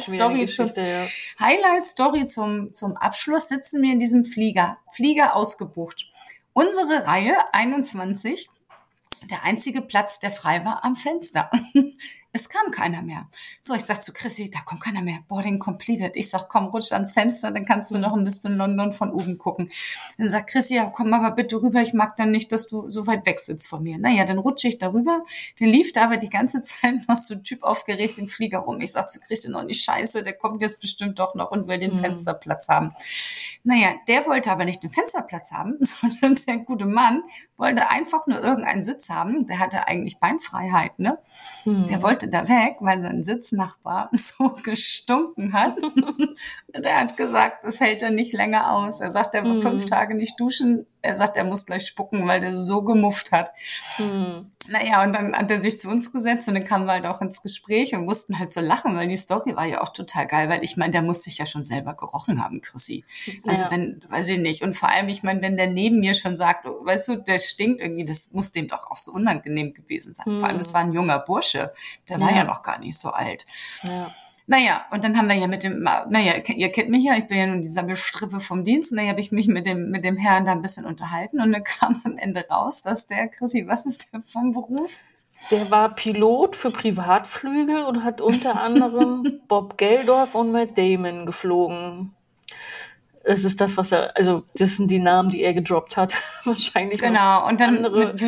Highlight-Story zum Abschluss, sitzen wir in diesem Flieger ausgebucht. Unsere Reihe 21, der einzige Platz, der frei war, am Fenster. Es kam keiner mehr. So, ich sag zu Chrissy, da kommt keiner mehr. Boarding completed. Ich sag, komm, rutsch ans Fenster, dann kannst du noch ein bisschen London von oben gucken. Dann sagt Chrissy, ja, komm aber bitte rüber, ich mag dann nicht, dass du so weit weg sitzt von mir. Naja, dann rutsche ich darüber. Dann lief da aber die ganze Zeit noch so ein Typ aufgeregt im Flieger rum. Ich sag zu Chrissy, noch nicht scheiße, der kommt jetzt bestimmt doch noch und will den Fensterplatz haben. Naja, der wollte aber nicht den Fensterplatz haben, sondern der gute Mann wollte einfach nur irgendeinen Sitz haben. Der hatte eigentlich Beinfreiheit, ne? Der wollte da weg, weil sein Sitznachbar so gestunken hat. Und er hat gesagt, das hält er nicht länger aus. Er sagt, er war 5 Tage nicht duschen. Er sagt, er muss gleich spucken, weil der so gemufft hat. Naja, und dann hat er sich zu uns gesetzt und dann kamen wir halt auch ins Gespräch und mussten halt so lachen, weil die Story war ja auch total geil, weil ich meine, der muss sich ja schon selber gerochen haben, Chrissy. Also weiß ich nicht. Und vor allem, ich meine, wenn der neben mir schon sagt, weißt du, der stinkt irgendwie, das muss dem doch auch so unangenehm gewesen sein. Vor allem, das war ein junger Bursche, der war ja noch gar nicht so alt. Ja. Naja, und dann haben wir ja ihr kennt mich ja, ich bin ja nun dieser Bestrippe vom Dienst, und dann habe ich mich mit dem Herrn da ein bisschen unterhalten und dann kam am Ende raus, dass der, Chrissy, was ist der vom Beruf? Der war Pilot für Privatflüge und hat unter anderem Bob Geldorf und Matt Damon geflogen. Das ist das, das sind die Namen, die er gedroppt hat, wahrscheinlich. Genau, und dann mit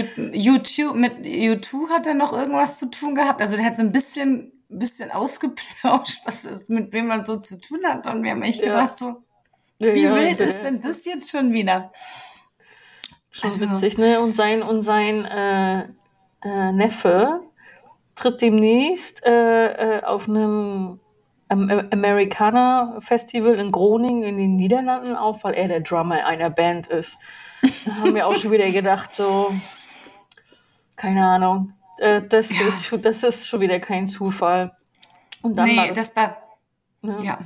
U2 hat er noch irgendwas zu tun gehabt, also der hat so ein bisschen ausgeplauscht, was ist, mit wem man so zu tun hat. Und wir haben echt gedacht so, wie wild ist denn das jetzt schon wieder? Schon witzig, ne? Und sein Neffe tritt demnächst auf einem Americana-Festival in Groningen in den Niederlanden auf, weil er der Drummer einer Band ist. Da haben wir auch schon wieder gedacht, so, keine Ahnung. Das ist schon wieder kein Zufall. Und dann ja.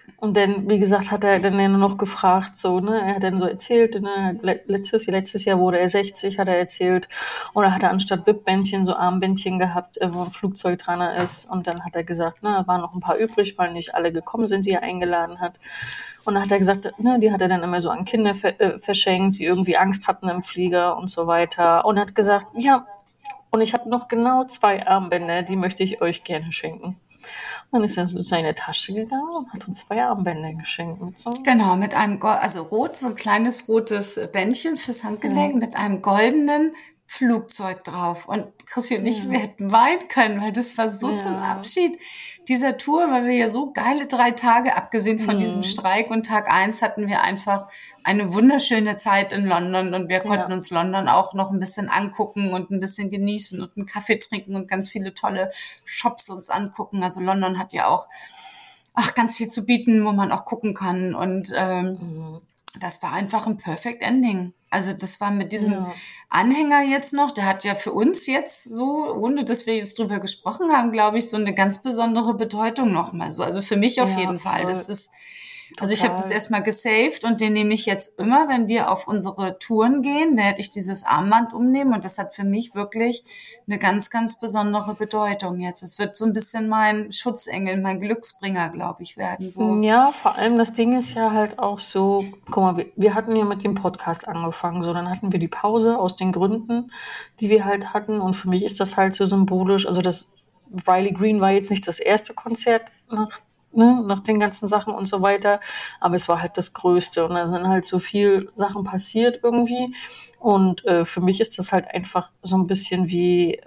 Und dann, wie gesagt, hat er dann ja noch gefragt, so, ne, er hat dann so erzählt, ne, letztes Jahr wurde er 60, hat er erzählt, oder hat er anstatt VIP-Bändchen so Armbändchen gehabt, wo ein Flugzeug dran ist, und dann hat er gesagt, ne, waren noch ein paar übrig, weil nicht alle gekommen sind, die er eingeladen hat. Und dann hat er gesagt, ne, die hat er dann immer so an Kinder verschenkt, die irgendwie Angst hatten im Flieger und so weiter, und hat gesagt, ja, und ich habe noch genau 2 Armbänder, die möchte ich euch gerne schenken. Dann ist er so in seine Tasche gegangen und hat uns 2 Armbänder geschenkt. So. Genau, mit einem, also rot, so ein kleines rotes Bändchen fürs Handgelenk mit einem goldenen Flugzeug drauf. Und Chrissy und ich, wir hätten weinen können, weil das war so zum Abschied dieser Tour, weil wir ja so geile 3 Tage, abgesehen von diesem Streik, und Tag 1 hatten wir einfach eine wunderschöne Zeit in London, und wir konnten uns London auch noch ein bisschen angucken und ein bisschen genießen und einen Kaffee trinken und ganz viele tolle Shops uns angucken. Also London hat ja auch ganz viel zu bieten, wo man auch gucken kann, und das war einfach ein Perfect Ending. Also das war mit diesem Anhänger jetzt noch, der hat ja für uns jetzt so, ohne dass wir jetzt drüber gesprochen haben, glaube ich, so eine ganz besondere Bedeutung nochmal so. Also für mich auf jeden Fall. Das ist, also ich habe das erstmal gesaved, und den nehme ich jetzt immer, wenn wir auf unsere Touren gehen, werde ich dieses Armband umnehmen, und das hat für mich wirklich eine ganz, ganz besondere Bedeutung jetzt. Es wird so ein bisschen mein Schutzengel, mein Glücksbringer, glaube ich, werden. So. Ja, vor allem das Ding ist ja halt auch so, guck mal, wir hatten ja mit dem Podcast angefangen, so, dann hatten wir die Pause aus den Gründen, die wir halt hatten, und für mich ist das halt so symbolisch, also das Riley Green war jetzt nicht das erste Konzert nach den ganzen Sachen und so weiter, aber es war halt das Größte, und da sind halt so viel Sachen passiert irgendwie, und für mich ist das halt einfach so ein bisschen wie,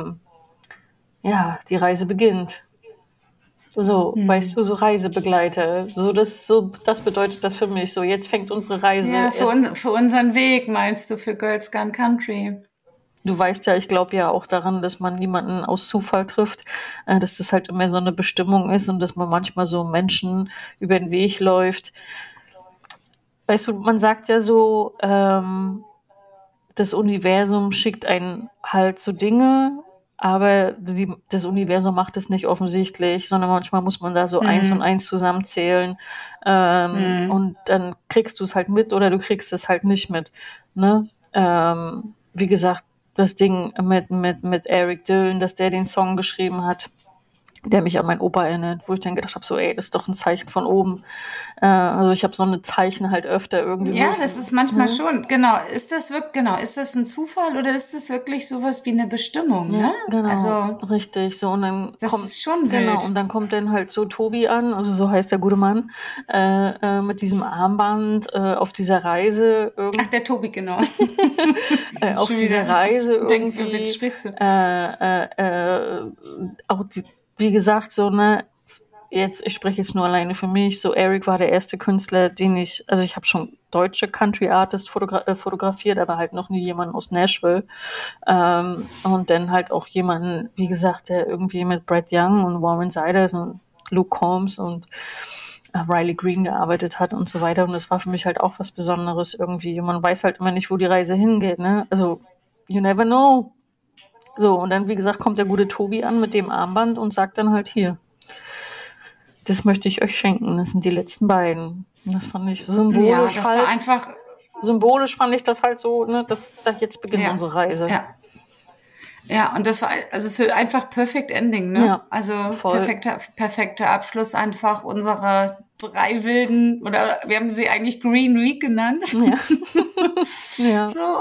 die Reise beginnt. So, weißt du, so Reisebegleiter. Das bedeutet das für mich. So, jetzt fängt unsere Reise. Ja, für unseren Weg, meinst du, für Girls Gone Country. Du weißt ja, ich glaube ja auch daran, dass man niemanden aus Zufall trifft, dass das halt immer so eine Bestimmung ist, und dass man manchmal so Menschen über den Weg läuft. Weißt du, man sagt ja so, das Universum schickt einen halt so Dinge, aber das Universum macht es nicht offensichtlich, sondern manchmal muss man da so 1 und 1 zusammenzählen, und dann kriegst du es halt mit oder du kriegst es halt nicht mit. Ne? Wie gesagt, das Ding mit Eric Dylan, dass der den Song geschrieben hat, der mich an meinen Opa erinnert, wo ich dann gedacht habe, so, ey, das ist doch ein Zeichen von oben. Also ich habe so eine Zeichen halt öfter irgendwie. Ja, das ist manchmal schon, genau. Ist das ein Zufall, oder ist das wirklich sowas wie eine Bestimmung, ne? Genau, also, richtig. So, und dann das ist schon wild. Genau, und dann kommt dann halt so Tobi an, also so heißt der gute Mann, mit diesem Armband auf dieser Reise. Ach, der Tobi, genau. Auf dieser Reise irgendwie. Auch wie gesagt, so, ne, ich spreche jetzt nur alleine für mich, so Eric war der erste Künstler, ich habe schon deutsche Country Artists fotografiert, aber halt noch nie jemanden aus Nashville, und dann halt auch jemanden, wie gesagt, der irgendwie mit Brett Young und Warren Ziders und Luke Combs und Riley Green gearbeitet hat und so weiter, und das war für mich halt auch was Besonderes irgendwie, man weiß halt immer nicht, wo die Reise hingeht, ne, also you never know. So, und dann, wie gesagt, kommt der gute Tobi an mit dem Armband und sagt dann halt, hier, das möchte ich euch schenken. Das sind die letzten beiden. Und das fand ich symbolisch. Ja, das halt, war einfach. Symbolisch fand ich das halt so, ne, dass jetzt beginnt unsere Reise. Ja, und das war also für einfach Perfect Ending, ne? Ja, also perfekter Abschluss einfach unserer 3 wilden, oder wir haben sie eigentlich Green Week genannt. Ja. So,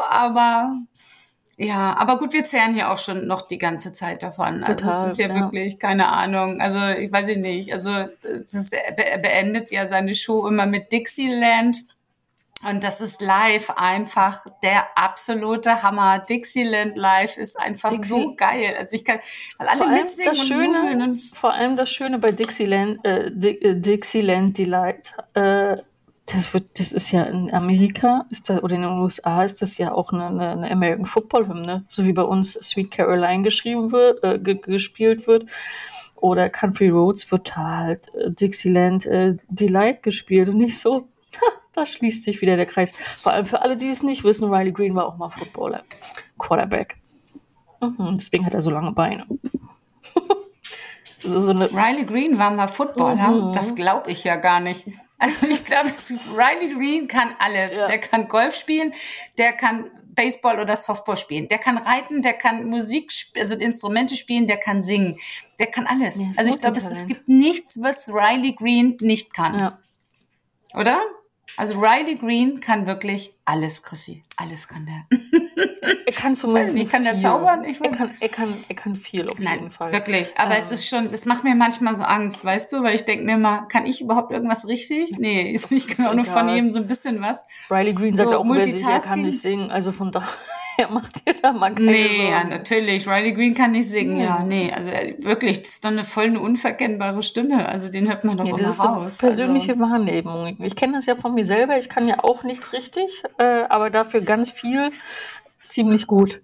aber gut, wir zehren ja auch schon noch die ganze Zeit davon. Also es ist ja wirklich, keine Ahnung, also ich weiß nicht, also er beendet ja seine Show immer mit Dixieland, und das ist live einfach der absolute Hammer. Dixieland live ist einfach so geil. Also ich kann, weil alle mitsingen und jubeln. Vor allem das Schöne bei Dixieland Delight, das ist ja in Amerika, oder in den USA ist das ja auch eine American Football Hymne, so wie bei uns Sweet Caroline gespielt wird, oder Country Roads wird halt Dixieland Delight gespielt, und nicht so, da schließt sich wieder der Kreis. Vor allem für alle, die es nicht wissen, Riley Green war auch mal Footballer, Quarterback. Deswegen hat er so lange Beine. so eine... Riley Green war mal Footballer. Das glaube ich ja gar nicht. Also ich glaube, Riley Green kann alles. Ja. Der kann Golf spielen, der kann Baseball oder Softball spielen, der kann reiten, der kann Musik, also Instrumente spielen, der kann singen, der kann alles. Ja, also ich glaube, es gibt nichts, was Riley Green nicht kann. Ja. Oder? Also Riley Green kann wirklich alles, Chrissy. Alles kann der. Er kann zumindest nicht. Kann der zaubern? Er kann viel auf jeden Fall. Wirklich. Aber es macht mir manchmal so Angst, weißt du? Weil ich denke mir mal, kann ich überhaupt irgendwas richtig? Nee, ich kann auch nur von jedem so ein bisschen was. Riley Green sagt auch über sich, er kann nicht singen. Also von daher macht ihr da mal keine Sorgen. Ja, natürlich. Riley Green kann nicht singen. Ja, nee. Also wirklich, das ist doch voll eine unverkennbare Stimme. Also den hört man doch immer raus. Das ist so persönliche Wahrnehmung. Ich kenne das ja von mir selber. Ich kann ja auch nichts richtig, aber dafür ganz viel ziemlich gut.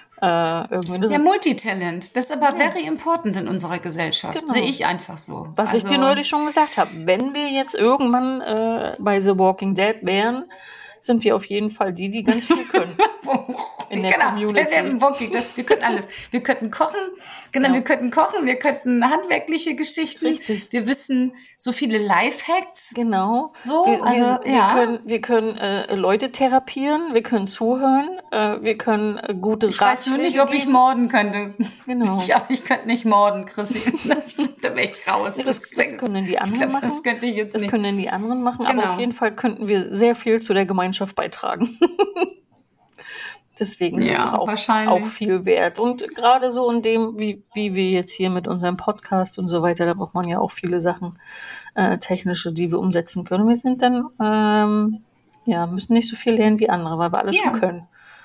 Multitalent. Das ist aber very important in unserer Gesellschaft. Genau. Sehe ich einfach so. Was ich dir neulich schon gesagt habe. Wenn wir jetzt irgendwann bei The Walking Dead wären, sind wir auf jeden Fall die ganz viel können. In der Community. Wir können alles. Wir könnten kochen, wir könnten handwerkliche Geschichten. Richtig. Wir wissen so viele Lifehacks. Genau. So, wir können Leute therapieren, wir können zuhören, wir können gute Ratschläge Ich weiß nur nicht, ob ich morden könnte. Genau. Ich könnte nicht morden, Chrissy. Da wäre ich raus. Das können die anderen machen. Das könnte ich jetzt nicht. Das können die anderen machen, aber auf jeden Fall könnten wir sehr viel zu der Gemeinschaft beitragen. Deswegen ist es doch auch viel wert. Und gerade so in dem, wie wir jetzt hier mit unserem Podcast und so weiter, da braucht man ja auch viele Sachen technische, die wir umsetzen können. Wir sind dann, müssen nicht so viel lernen wie andere, weil wir alles schon können.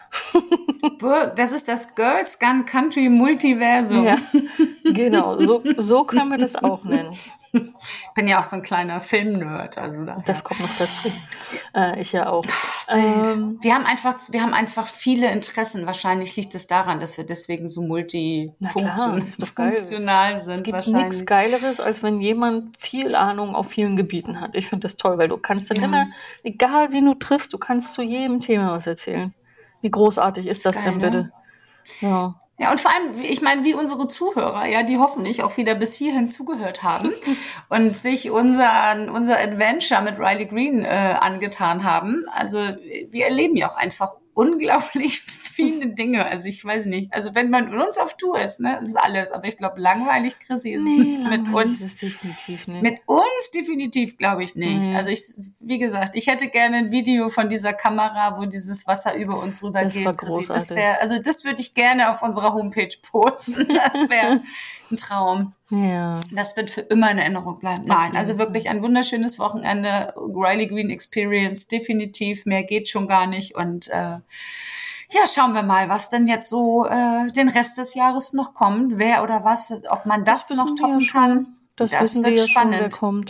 Das ist das Girls Gun Country Multiversum. Ja, genau, so können wir das auch nennen. Ich bin ja auch so ein kleiner Film-Nerd. Also das kommt noch dazu. Ich ja auch. Wir haben einfach viele Interessen. Wahrscheinlich liegt es daran, dass wir deswegen so multifunktional sind. Es gibt nichts Geileres, als wenn jemand viel Ahnung auf vielen Gebieten hat. Ich finde das toll, weil du kannst dann immer, egal wen du triffst, du kannst zu jedem Thema was erzählen. Wie großartig ist das denn bitte? Ja. Ja, und vor allem, ich meine, wie unsere Zuhörer, ja, die hoffentlich auch wieder bis hierhin zugehört haben und sich unser Adventure mit Riley Green angetan haben. Also wir erleben ja auch einfach unglaublich viele Dinge. Also ich weiß nicht. Also wenn man mit uns auf Tour ist, ne, ist alles. Aber ich glaube, langweilig, Chrissy, ist es mit uns. Ist definitiv nicht. Mit uns definitiv, glaube ich nicht. Nee. Also wie gesagt, ich hätte gerne ein Video von dieser Kamera, wo dieses Wasser über uns rübergeht. Das war großartig. Das würde ich gerne auf unserer Homepage posten. Das wäre ein Traum. Ja. Das wird für immer in Erinnerung bleiben. Nein, also wirklich ein wunderschönes Wochenende. Riley Green Experience, definitiv. Mehr geht schon gar nicht. Und schauen wir mal, was denn jetzt so den Rest des Jahres noch kommt. Wer oder was, ob man das noch toppen kann. Das wissen wir ja schon, wer kommt.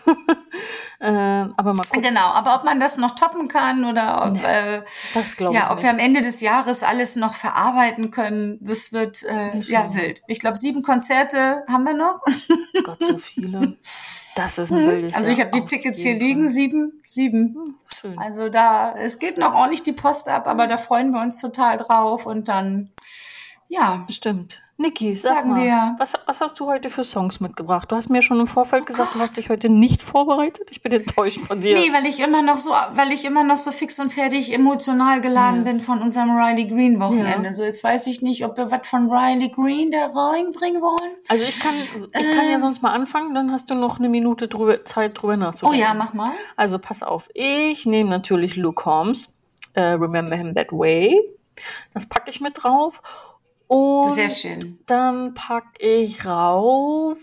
Aber mal gucken. Genau, aber ob man das noch toppen kann oder ob, das glaube ich ob wir am Ende des Jahres alles noch verarbeiten können, das wird wild. Ich glaube, 7 Konzerte haben wir noch. Gott, so viele. Das ist ein wildes Also ich habe die Tickets hier liegen, 7. Schön. Also es geht noch ordentlich die Post ab, aber da freuen wir uns total drauf und dann, Stimmt. Niki, sag mal, was hast du heute für Songs mitgebracht? Du hast mir schon im Vorfeld gesagt, du hast dich heute nicht vorbereitet. Ich bin enttäuscht von dir. Nee, weil ich immer noch so fix und fertig emotional geladen bin von unserem Riley Green Wochenende. Ja. So, jetzt weiß ich nicht, ob wir was von Riley Green da reinbringen wollen. Also ich kann ja sonst mal anfangen, dann hast du noch eine Minute Zeit drüber nachzudenken. Oh ja, mach mal. Also pass auf, ich nehme natürlich Luke Combs, Remember Him That Way. Das packe ich mit drauf. Und sehr schön. Dann packe ich rauf,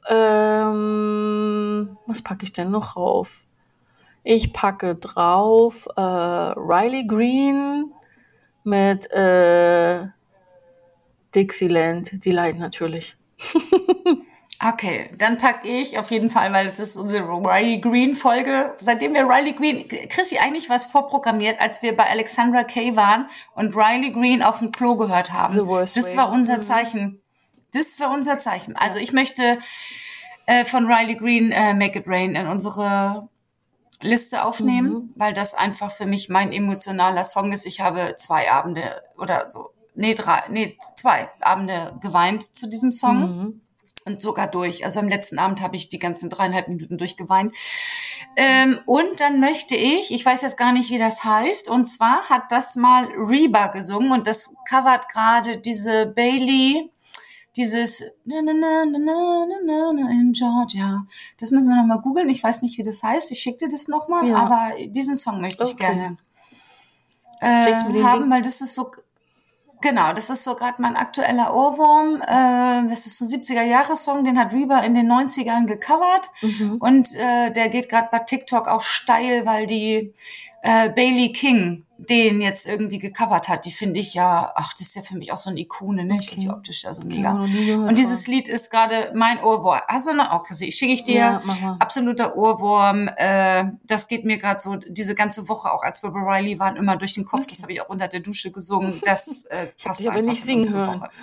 was packe ich denn noch rauf? Ich packe drauf Riley Green mit Dixieland Delight natürlich. Okay, dann packe ich auf jeden Fall, weil es ist unsere Riley Green Folge. Seitdem wir Riley Green, Chrissy, eigentlich was vorprogrammiert, als wir bei Alexandra Kay waren und Riley Green auf dem Klo gehört haben. Das war unser Zeichen. Also ich möchte von Riley Green Make It Rain in unsere Liste aufnehmen, weil das einfach für mich mein emotionaler Song ist. Ich habe 2 Abende oder so, 2 Abende geweint zu diesem Song. und sogar durch. Also am letzten Abend habe ich die ganzen 3,5 Minuten durchgeweint. Und dann möchte ich weiß jetzt gar nicht, wie das heißt, und zwar hat das mal Reba gesungen und das covert gerade diese Bailey, dieses na, na, na, na, na, na, na, in Georgia. Das müssen wir nochmal googeln. Ich weiß nicht, wie das heißt. Ich schicke dir das nochmal, aber diesen Song möchte ich gerne haben, weil das ist so, genau, das ist so gerade mein aktueller Ohrwurm. Das ist so ein 70er-Jahre-Song, den hat Reba in den 90ern gecovert. Und der geht gerade bei TikTok auch steil, weil die Bailey King den jetzt irgendwie gecovert hat. Die finde ich ja, das ist ja für mich auch so eine Ikone, ne? Ich finde die optisch ja so mega. Und dieses Lied ist gerade mein Ohrwurm. Also schicke ich dir. Absoluter Ohrwurm. Das geht mir gerade so diese ganze Woche, auch als wir bei Riley waren, immer durch den Kopf. Das habe ich auch unter der Dusche gesungen. Das passt ich einfach nicht singen hören. Woche.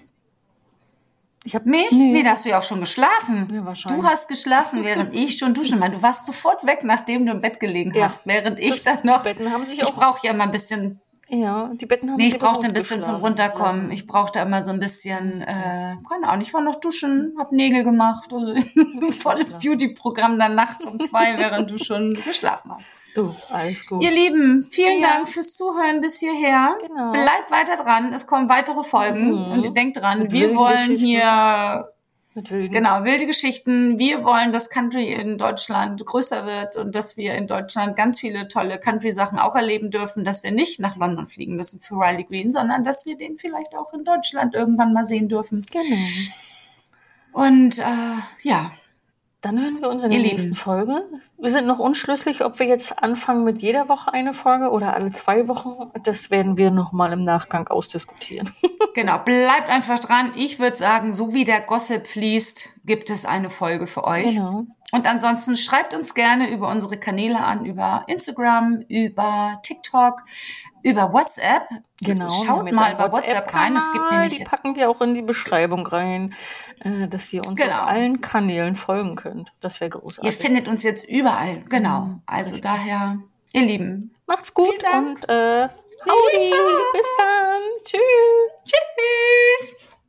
Nee, da hast du ja auch schon geschlafen. Ja, wahrscheinlich. Du hast geschlafen, während ich schon duschen war. Du warst sofort weg, nachdem du im Bett gelegen hast, während ich dann noch... Die Betten haben sich ich brauche ja immer ein bisschen... Ja, die Betten haben sich ich brauchte ein bisschen zum Runterkommen. Ich brauchte immer so ein bisschen... keine Ahnung, ich war noch duschen, hab Nägel gemacht. Also volles Beauty-Programm dann nachts um 2, während du schon geschlafen hast. Du, alles gut. Ihr Lieben, vielen Dank fürs Zuhören bis hierher. Genau. Bleibt weiter dran, es kommen weitere Folgen. Und ihr denkt dran, wir wollen hier wilde Geschichten. Wir wollen, dass Country in Deutschland größer wird und dass wir in Deutschland ganz viele tolle Country-Sachen auch erleben dürfen, dass wir nicht nach London fliegen müssen für Riley Green, sondern dass wir den vielleicht auch in Deutschland irgendwann mal sehen dürfen. Genau. Und dann hören wir uns in der nächsten Folge. Wir sind noch unschlüssig, ob wir jetzt anfangen mit jeder Woche eine Folge oder alle 2 Wochen. Das werden wir nochmal im Nachgang ausdiskutieren. Genau, bleibt einfach dran. Ich würde sagen, so wie der Gossip fließt, gibt es eine Folge für euch. Genau. Und ansonsten schreibt uns gerne über unsere Kanäle an, über Instagram, über TikTok, über WhatsApp. Genau. Schaut mal bei WhatsApp rein. Es gibt nämlich die packen wir auch in die Beschreibung rein, dass ihr uns auf allen Kanälen folgen könnt. Das wäre großartig. Ihr findet uns jetzt überall. Genau. Also daher, ihr Lieben. Macht's gut und howdy. Bis dann. Tschüss. Tschüss.